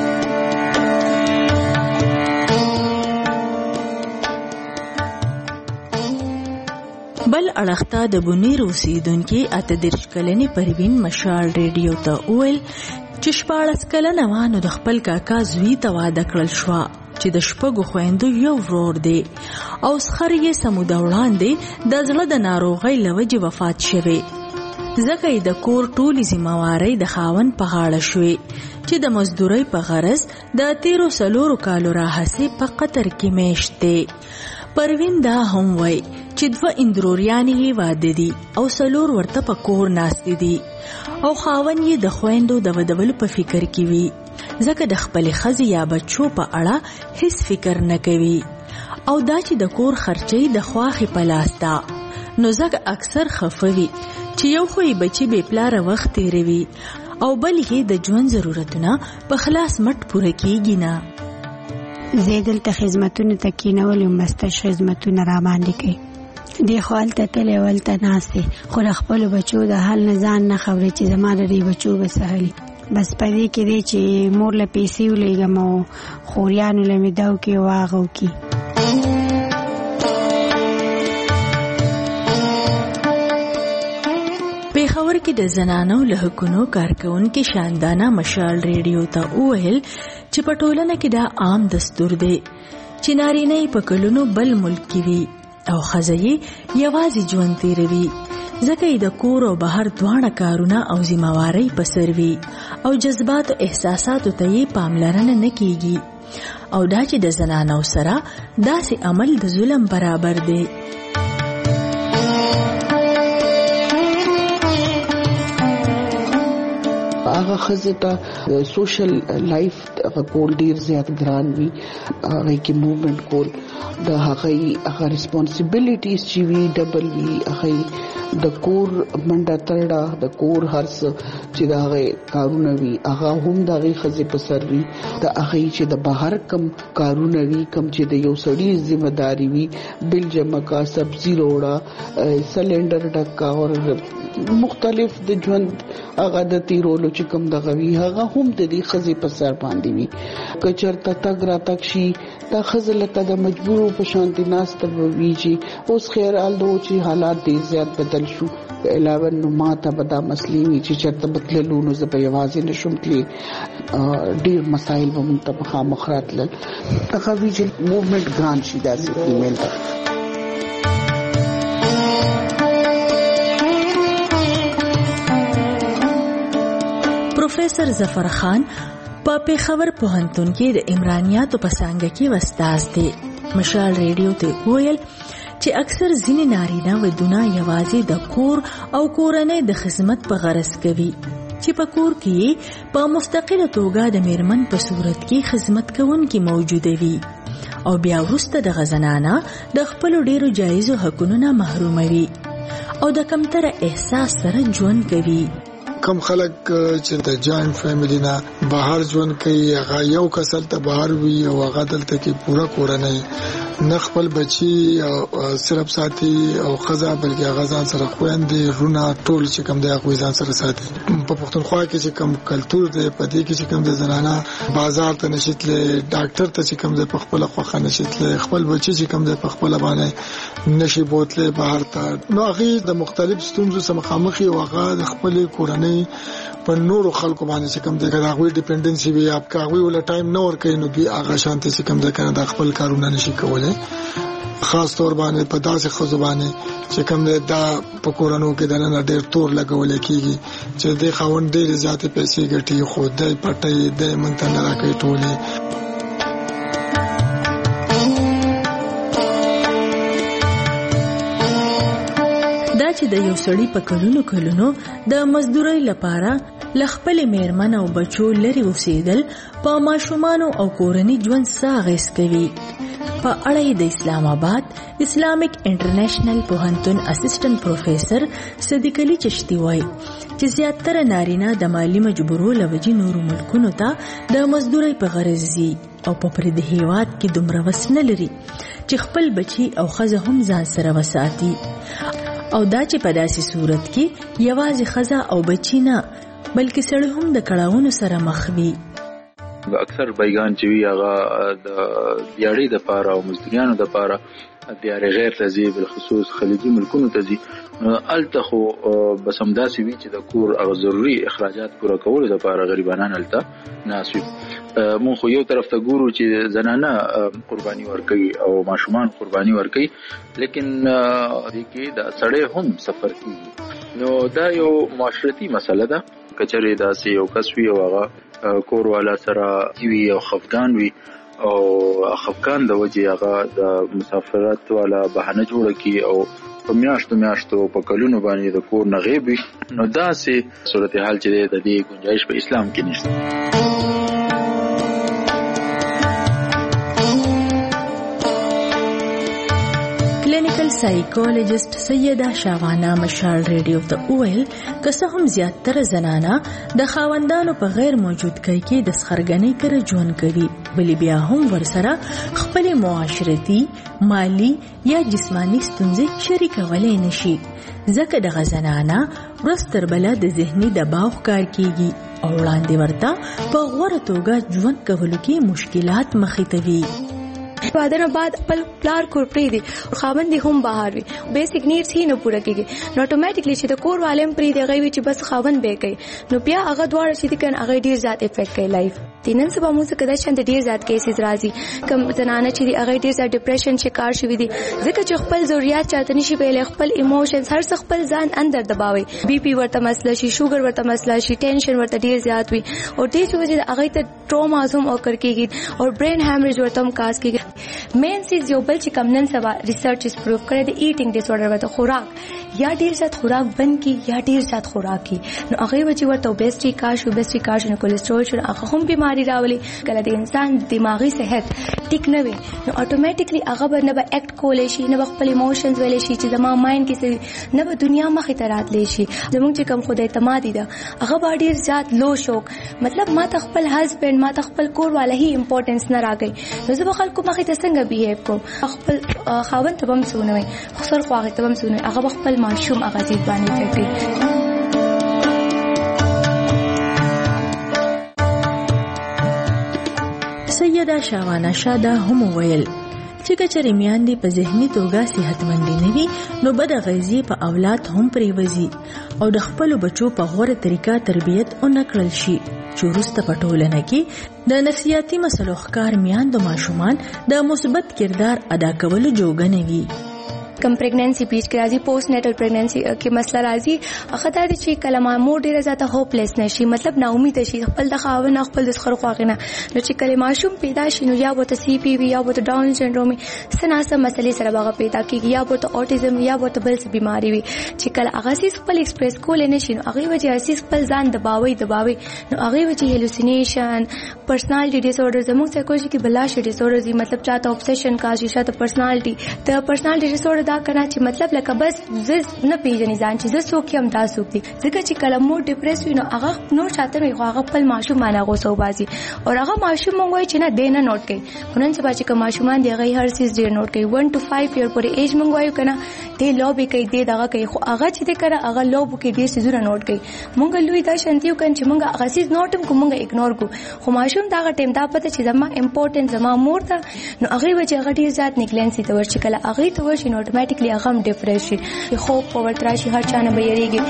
بل اړخته د بونیر اوسیدونکي اته دېرش کلنې پروین مشال ریډیو ته وویل چې شپاړس کلنه وه نو د خپل کاکا زوی ته واده کړل شوه چې د شپږو خویندو یو ورور دی او سخر یې سموده وړاندې د زړه د ناروغۍ له وجې وفات شوی. ځکه یې د کور ټولې ذمهوارۍ د خاوند په غاړه شوې چې د مزدورۍ په غرض د تیرو څلورو کالو راهیسې په قطر کې میشت دی. پروین دا هم وایي چې دوه اندروریانې یې واده دي او څلور ورته په کور ناستې دي او خاوند یې د خویندو د ودولو په فکر کې وي ځکه د خپلې ښځې یا بچو په اړه هیڅ فکر نه کوي او دا چې د کور خرچۍ د خواښې په لاس ده نو ځکه اکثر خفه وي چې یو خو یې بچي بې پلاره وخت تېروي او بل یې د ژوند ضرورتونه په خلاص مټ پوره کیږي نه. زه دلته خدمتونو ته کینول یم بس تش خدمتونه را باندې کوي دی خو هلته تللی ولته ناستې خو د خپلو بچو د حال نه ځان نه خبرې چې زما د دې بچو به څه حلي بس په دې کې دی چې مور له پیسې ولېږم او خوریانو له مې دا وکړي او هغه وکړي. پېښور کې د زنانو له حقونو کارکونکي شاندانه مشال ریډیو ته وویل چې په ټولنه کې دا عام دستور دی چې نارینه یې په کلونو بل ملک کې وي او ښځه یې یوازې ژوند تېروي ځکه یې د کور او بهر دواړه کارونه او ذمهوارۍ په سر وي او جذباتو احساساتو ته یې پاملرنه نه کیږي او دا چې د زنانو سره داسې عمل د ظلم برابر دی. هغه هغه خزه ته سوشل لایف هغه کول ډیر زیات ګران وي هغه کې موومنت کول د هغه هغه ریسپانسیبিলিټیز چې وی ډبل وی هغه د کور منډه تړه د کور هرڅ چې د هغه کارونه وی هغه هم د هغه خزه په سر وی د هغه چې د بهر کم کارونه وی کم چې د یو سړي ذمہ داری وی بل جمع کا سبزی روړه سلندر ډکا او مختلف د ژوند هغه د تیرولو چې کم د غوي هغه هم د دې خزي په سر باندې وي کچرته تګ را تک شي دا خزله ته د مجبور په شانتي ناس ته وی چې اوس خیر الدو چې حالات ډیر زیات بدل شو علاوه نو ما ته بدا مسلې وی چې چرته بدللو نو زه په یوازې نشم تللی ډیر مسایل به مونږ ته مخامخ راتلل هغه وی چې موومنت ګران شي داسې ایمیل ته پروفیسر ظفر خان په پیښور پوهنتون کې د عمرانیاتو په څانګه کې استاد دی مشال ریډیو ته ویل چې اکثر ځینې نارینه ودونه یوازې د کور او کورنۍ د خدمت په غرض کوي چې په کور کې په مستقله توګه د میرمن په صورت کې خدمت کوونکي موجود وي او بیا وروسته د غزنانه د خپل ډیرو جایزو حقوقو نه محروموي او د کمتر احساس سره ژوند کوي. کم خلک چې د جاین فیملی نه بهر ژوند کوي هغه یو کسل ته بهر وي او هغه دلته کې پورا کورنۍ نه خپل بچي صرف ساتي او خزا بلکې هغه ځان سره خويندې رونه ټول چې کم دی هغه ځان سره ساتي. په پښتونخوا کې چې کم کلچر دی په دې کې چې کم د زنانه بازار ته نشیتله ډاکټر ته چې کم دی په خپل خوخه نشیتله خپل بچي چې کم دی په خپل باندې نشي بوتله بهر ته نو هغه د مختلف ستونزو سره مخامخ او هغه د خپل کورنۍ په نورو خلکو باندې چې کوم د هغه ډیپندنسي وي اپ کاوی ول ټایم نو ور کوي نو بي هغه شانتي چې کوم د کنه د خپل کارونه نشي کولای خاص طور باندې په داسې خزبانه چې کوم د په کورونو کې د نن ډېر تور لګول کیږي چې د خاوند ډېر زیاتې پیسې ګټي خو د پټي د منته نه راکې ټولې دا چې د یو سړي په کلونو کلونو د مزدورۍ لپاره لخپل میرمن او بچو لري اوسېدل په ماشومانو او کورنۍ ژوند ساغس کوي. په اړه د اسلام آباد اسلامیک انټرنیشنل پوهنتون اسسټنټ پروفیسر صدیق علي چشتي وایي چې زیاتره نارینه د مالی مجبورو لوجې نورو ملکونو ته د مزدورۍ په غرض ځي او په پردي هیواد کې دومره وس نه لري چې خپل بچي او ښځه هم ځان سره وساتي او دا چې په داسې صورت کې یوازې ښځه او بچی نه بلکې سړی هم د کړاوونو سره مخ وي. اکثر بیگان چې وی هغه د دیاړي د پاره او مزدوریانو د پاره دیاري غیر تزي بل خصوص خلیجي ملکونو تزي الته خو بس هم داسې وی چې د کور او ضروري اخراجات پوره کول د پاره غریبانان الته ناسوي. مون خو یو طرف ته ګورو چې زنانه قرباني ورکوي او ماشومان قرباني ورکوي لیکن دې کې د سړی هم سفر کوي نو دا یو معاشرتي مسله ده کچره دا سي یو کس وی او هغه کور والا سره وی او خفقان وی او خفقان د وجه هغه د مسافرت والا بهانه جوړ کی او په میاشتو میاشتو په کلونو باندې د کور نه غیب نو دا سي صورتحال چې د دې گنجائش په اسلام کې نشته. کلینیکل سایکولوژیست سیده شاوانه مشال ریډیو ته وویل که څه هم زیاتره زنانه د خاوندانو په غیر موجودګۍ کې د سخرګنۍ کره ژوند کوي بلې بیا هم ورسره خپل معاشرتي مالی یا جسمانی ستونزې شریکولی نشي ځکه دغه زنانه ورځ تر بله د ذهني دباو ښکار کیږي او وړاندې ورته په غوره توګه ژوند کولو کې مشکلات مخې ته وي. واده نه بعد خپل پلار کور پرېږدي خاوند یې هم بهر وي بیسیک نیډس یې نه پوره کېږي نو اتوماتیکلی چې د کور والے هم پرېږدي هغه وي چې بس خاوند به یې کوي نو بیا هغه دواړه چې دي که نه هغه ډېر زیات افیکټ کوي لایف. نن سبا موږ څخه دا شانته ډېر زیات کیسز راځي کوم زنانه چې دي هغه ډېر زیات ډپریشن شکار شوي دي ځکه چې خپل ضرورت چاته نشي ویلی خپل ایموشنز هر څه خپل ځان اندر دباوي بي پي ورته مسله شي شوګر ورته مسله شي ټینشن ورته ډېر زیات وي او دې چې وجه هغه ته ټروماز هم اوکر کېږي او برین هیمریج ورته هم کاز کېږي. مین سیز یو بل چې کم نن سبا ریسرچ اس پروف کړی د ایټینګ ډیس آرډر ورته خوراک یا ډیر زیات خوراک بند کی یا ډیر زیات خوراک کی نو هغه وجه ورته اوبېسټي کا شو اوبېسټي کا شو کولیسټرول شو هغه هم بیماری راولي کله د انسان دماغي صحت ټیک نه وي نو اتوماتیکلی هغه به نه به اکټ کولای شي نه به خپل ایموشنز ویل شي چې زما مایند کې نه به دنیا مخې ته راتلی شي زموږ چې کوم خدای اعتمادي ده هغه به ډیر زیات لو شوک مطلب ما ته خپل هسبند ما ته خپل کور والا هی امپورټنس نه راګي نو زه به خلکو مخې ته څنګه بیهیو کوم خپل خاوند ته هم سونه وي خسر خو هغه ته هم سونه هغه خپل ماشوم هغه ځید باندې کوي. سیده شاوانه شاده هم ویل چې کچري میاندې په ذهني توګه صحتمند نه وي نو بد غذیه په اولاد هم پریوزي او د خپل بچو په غوړه طریقه تربیت او نکړل شي چې وروسته په ټولنه کې د نفسیاتي مسلو ښکار میاندو ماشومان د مثبت کردار ادا کولو جوګه نه وي. کم پریگننسی پیچ کې راځي پوسټ نیټل پریگننسی کې مسله راځي هغه دا چې کلمه مور ډیره زیاته هوپلیس نشي مطلب نا امید شي خپل د خاوند خپل د خر خواغنه نو چې کله ماشوم پیدا شي نو یا بوته سی پی وی یا بوته ډاون سنډروم سناسه مسلې سره باغ پیدا کیږي یا بوته اوټیزم یا بوته بل څه بیماری وي چې کله هغه سي خپل ایکسپریس کول نه شي نو هغه وجه اساس خپل ځان دباوي دباوي نو هغه وجه هلوسینیشن پرسنالټي ډیس اورډر زموږ سایکولوژي کې بلاش ډیس اورډر دي مطلب چاته اوبسیشن کا شي شاته پرسنالټي ته پرسنالټي ډیس اورډر دا کنه چې مطلب لکه بس زه نه پیژنې ځان چې زه څوک یم دا څوک دي ځکه چې کله مور ډیپریس وي نو هغه نور چاته وي هغه خپل ماشوم باندې غوسه وباسي او هغه ماشوم مونږ وایي چې نه دی نه نوٹ کوي نن سبا چې کوم ماشومان دی هغه هر څه ډیر نوٹ کوي ون ټو فایو ایئر پورې ایج مونږ وایو کنه دی لوبي کوي دی دغه کوي خو هغه چې دی کړه هغه لوب کې دی څه نوٹ کوي مونږ لوی دا شانتیو کن چې مونږ هغه څه نوټم کوم مونږ اګنور کو خو ماشوم دا ټیم دا پته چې زما امپورټنت زما مور ته نو هغه وجه هغه ډیر ځات نیګلنسي ته ورشي کله هغه ته ورشي نو اتوماتیکلی هغه هم ډیپریس شي خوب پاور تراشي هر چانه به یریږي.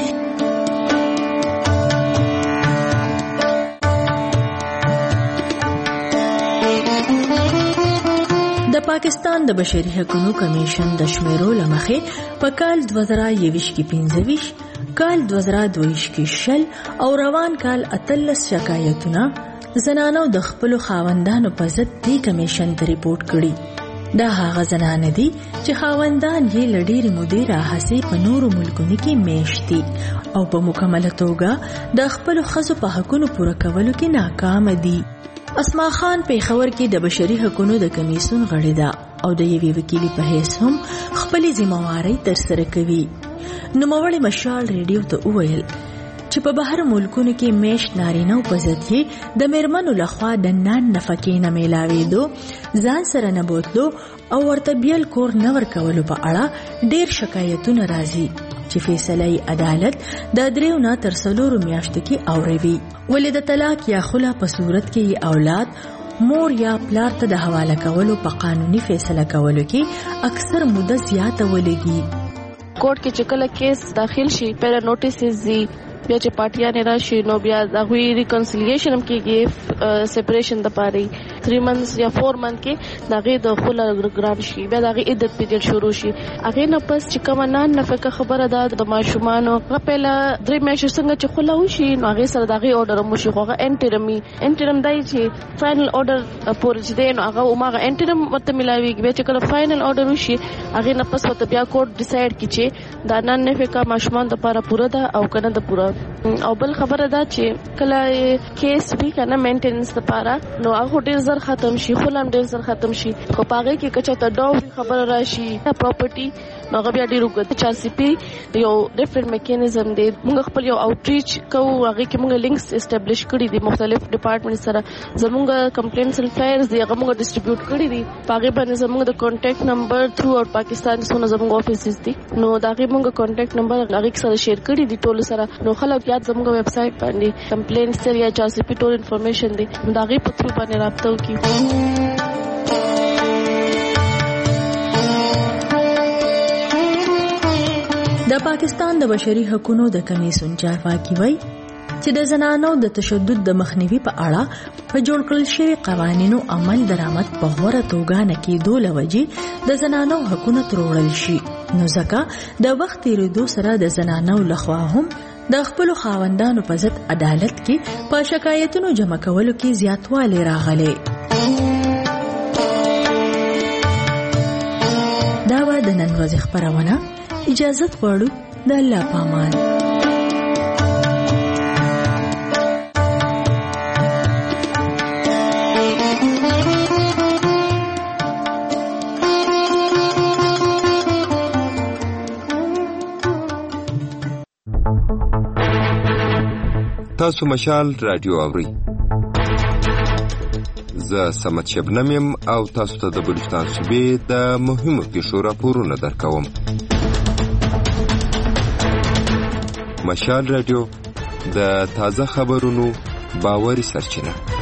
د پاکستان د بشري حقوقو کمیشن د شمیرو لمخې په کال دوه زره یوویشت کې پنځه ویشت کال دوه زره دوه ویشت کې شل او روان کال اتلس شکایتونه زنانو د خپل خاوندانو په ضد دی کمیشن ته ریپورت کړي. دا هغه زنانه دي چې خاوندان یې لډيري مودې راهسي په نورو ملکونو کې میشتي او په مکمله توګه د خپل خزو په حقونو پوره کولو کې ناکام دي. اسما خان په خبر کې د بشري حقوقو د کمیسون غړي ده او د یوې وکیلې په حیث هم خپل ذمہواری تر سره کوي. نوموړی مشال ریډیو ته وویل چې په بهر ملکونو کې میشت نارینه او په ضد یې د میرمنو لخوا د نان نفقې نه میلاوېدو ځان سره نه بوتلو او ورته بیل کور نه ورکولو په اړه ډیر شکایتونه راځي چې فیصله عدالت د دریو نه تر څلورو میاشتو کې اوروي. ولې د طلاق یا خلا په صورت کې اولاد مور یا پلار ته د حواله کولو په قانوني فیصله کولو کې اکثر مدته زیاته ولګي. کورټ کې چې کله کیس داخل شي پیره نوټیسز دي بیا چې پارټیا نه راشي نو بیا د غوي ریکنسیلیشن هم کېږي سپریشن د پاره تھری منثs یا فور منث کې دا غي د خلا ګران شي بیا دا غي عدت پیریډ شروع شي هغه نه پس چې کوم نه نفقه خبره ده د ماشومان او خپل درې میاشتې څنګه چې خلا وشي نو هغه سره دا غي اورډر مو شي خوغه انټرمي انټرم دای چې فائنل اورډر پورې دې نو هغه عمره انټرم ورته ملاويږي بیا چې کله فائنل اورډر وشي هغه نه پس ورته بیا کورټ ډیسایډ کړي چې دا نه نفقه ماشومان د لپاره پوره ده او کنه د پوره او بل خبره ده چې کله کیس وی کنه مینټیننس لپاره نو هغه ډیر زر ختم شي خلم ډیر زر ختم شي خو پاره کې کچا ته ډاو خبره راشي پراپرټي نو هغه بیا ډیر وګت چار سی پی یو ډیفرنٹ میکانیزم دی موږ خپل یو اوټریچ کوو هغه کې موږ لینکس اسټابلیش کړی دي مختلف ډپارټمنټ سره زموږ کمپلینټس اند فایرز دی هغه موږ ډسټریبیوټ کړی دي هغه باندې زموږ د کانټیکټ نمبر تھرو آوټ پاکستان څخه زموږ افیسز دي نو دا هغه موږ کانټیکټ نمبر هغه سره شیر کړی دي ټول سره نو خلک یاد زموږ ویب سټ باندې کمپلینټس سره یا چار سی پی ټول انفارمیشن دی دا هغه په تھرو باندې رابطه وکړي. د پاکستان د بشري حقوقو د کمیسون چارواکي وایي چې د زنانو د تشدد د مخنیوي په اړه په جوړ کړل شوی قوانینو عمل درآمد په غوړه توګه نه کېدو لوجې د زنانو حقوقو تروړل شي نو ځکه د وخت تیریدو سره د زنانو لخوا هم د خپل خاوندانو په ضد عدالت کې په شکایتونو جمع کولو کې زیاتوالی راغلی. دا و د نن ورځې خبرونه. اجازه غواړو د الله پامان. تاسو مشال رادیو اورئ. زه سمت شبنم یم او تاسو ته د بلوچستان صوبې د مهمو پیښو راپورونه درکوم. مشال رادیو د تازه خبرونو باوري سرچینه.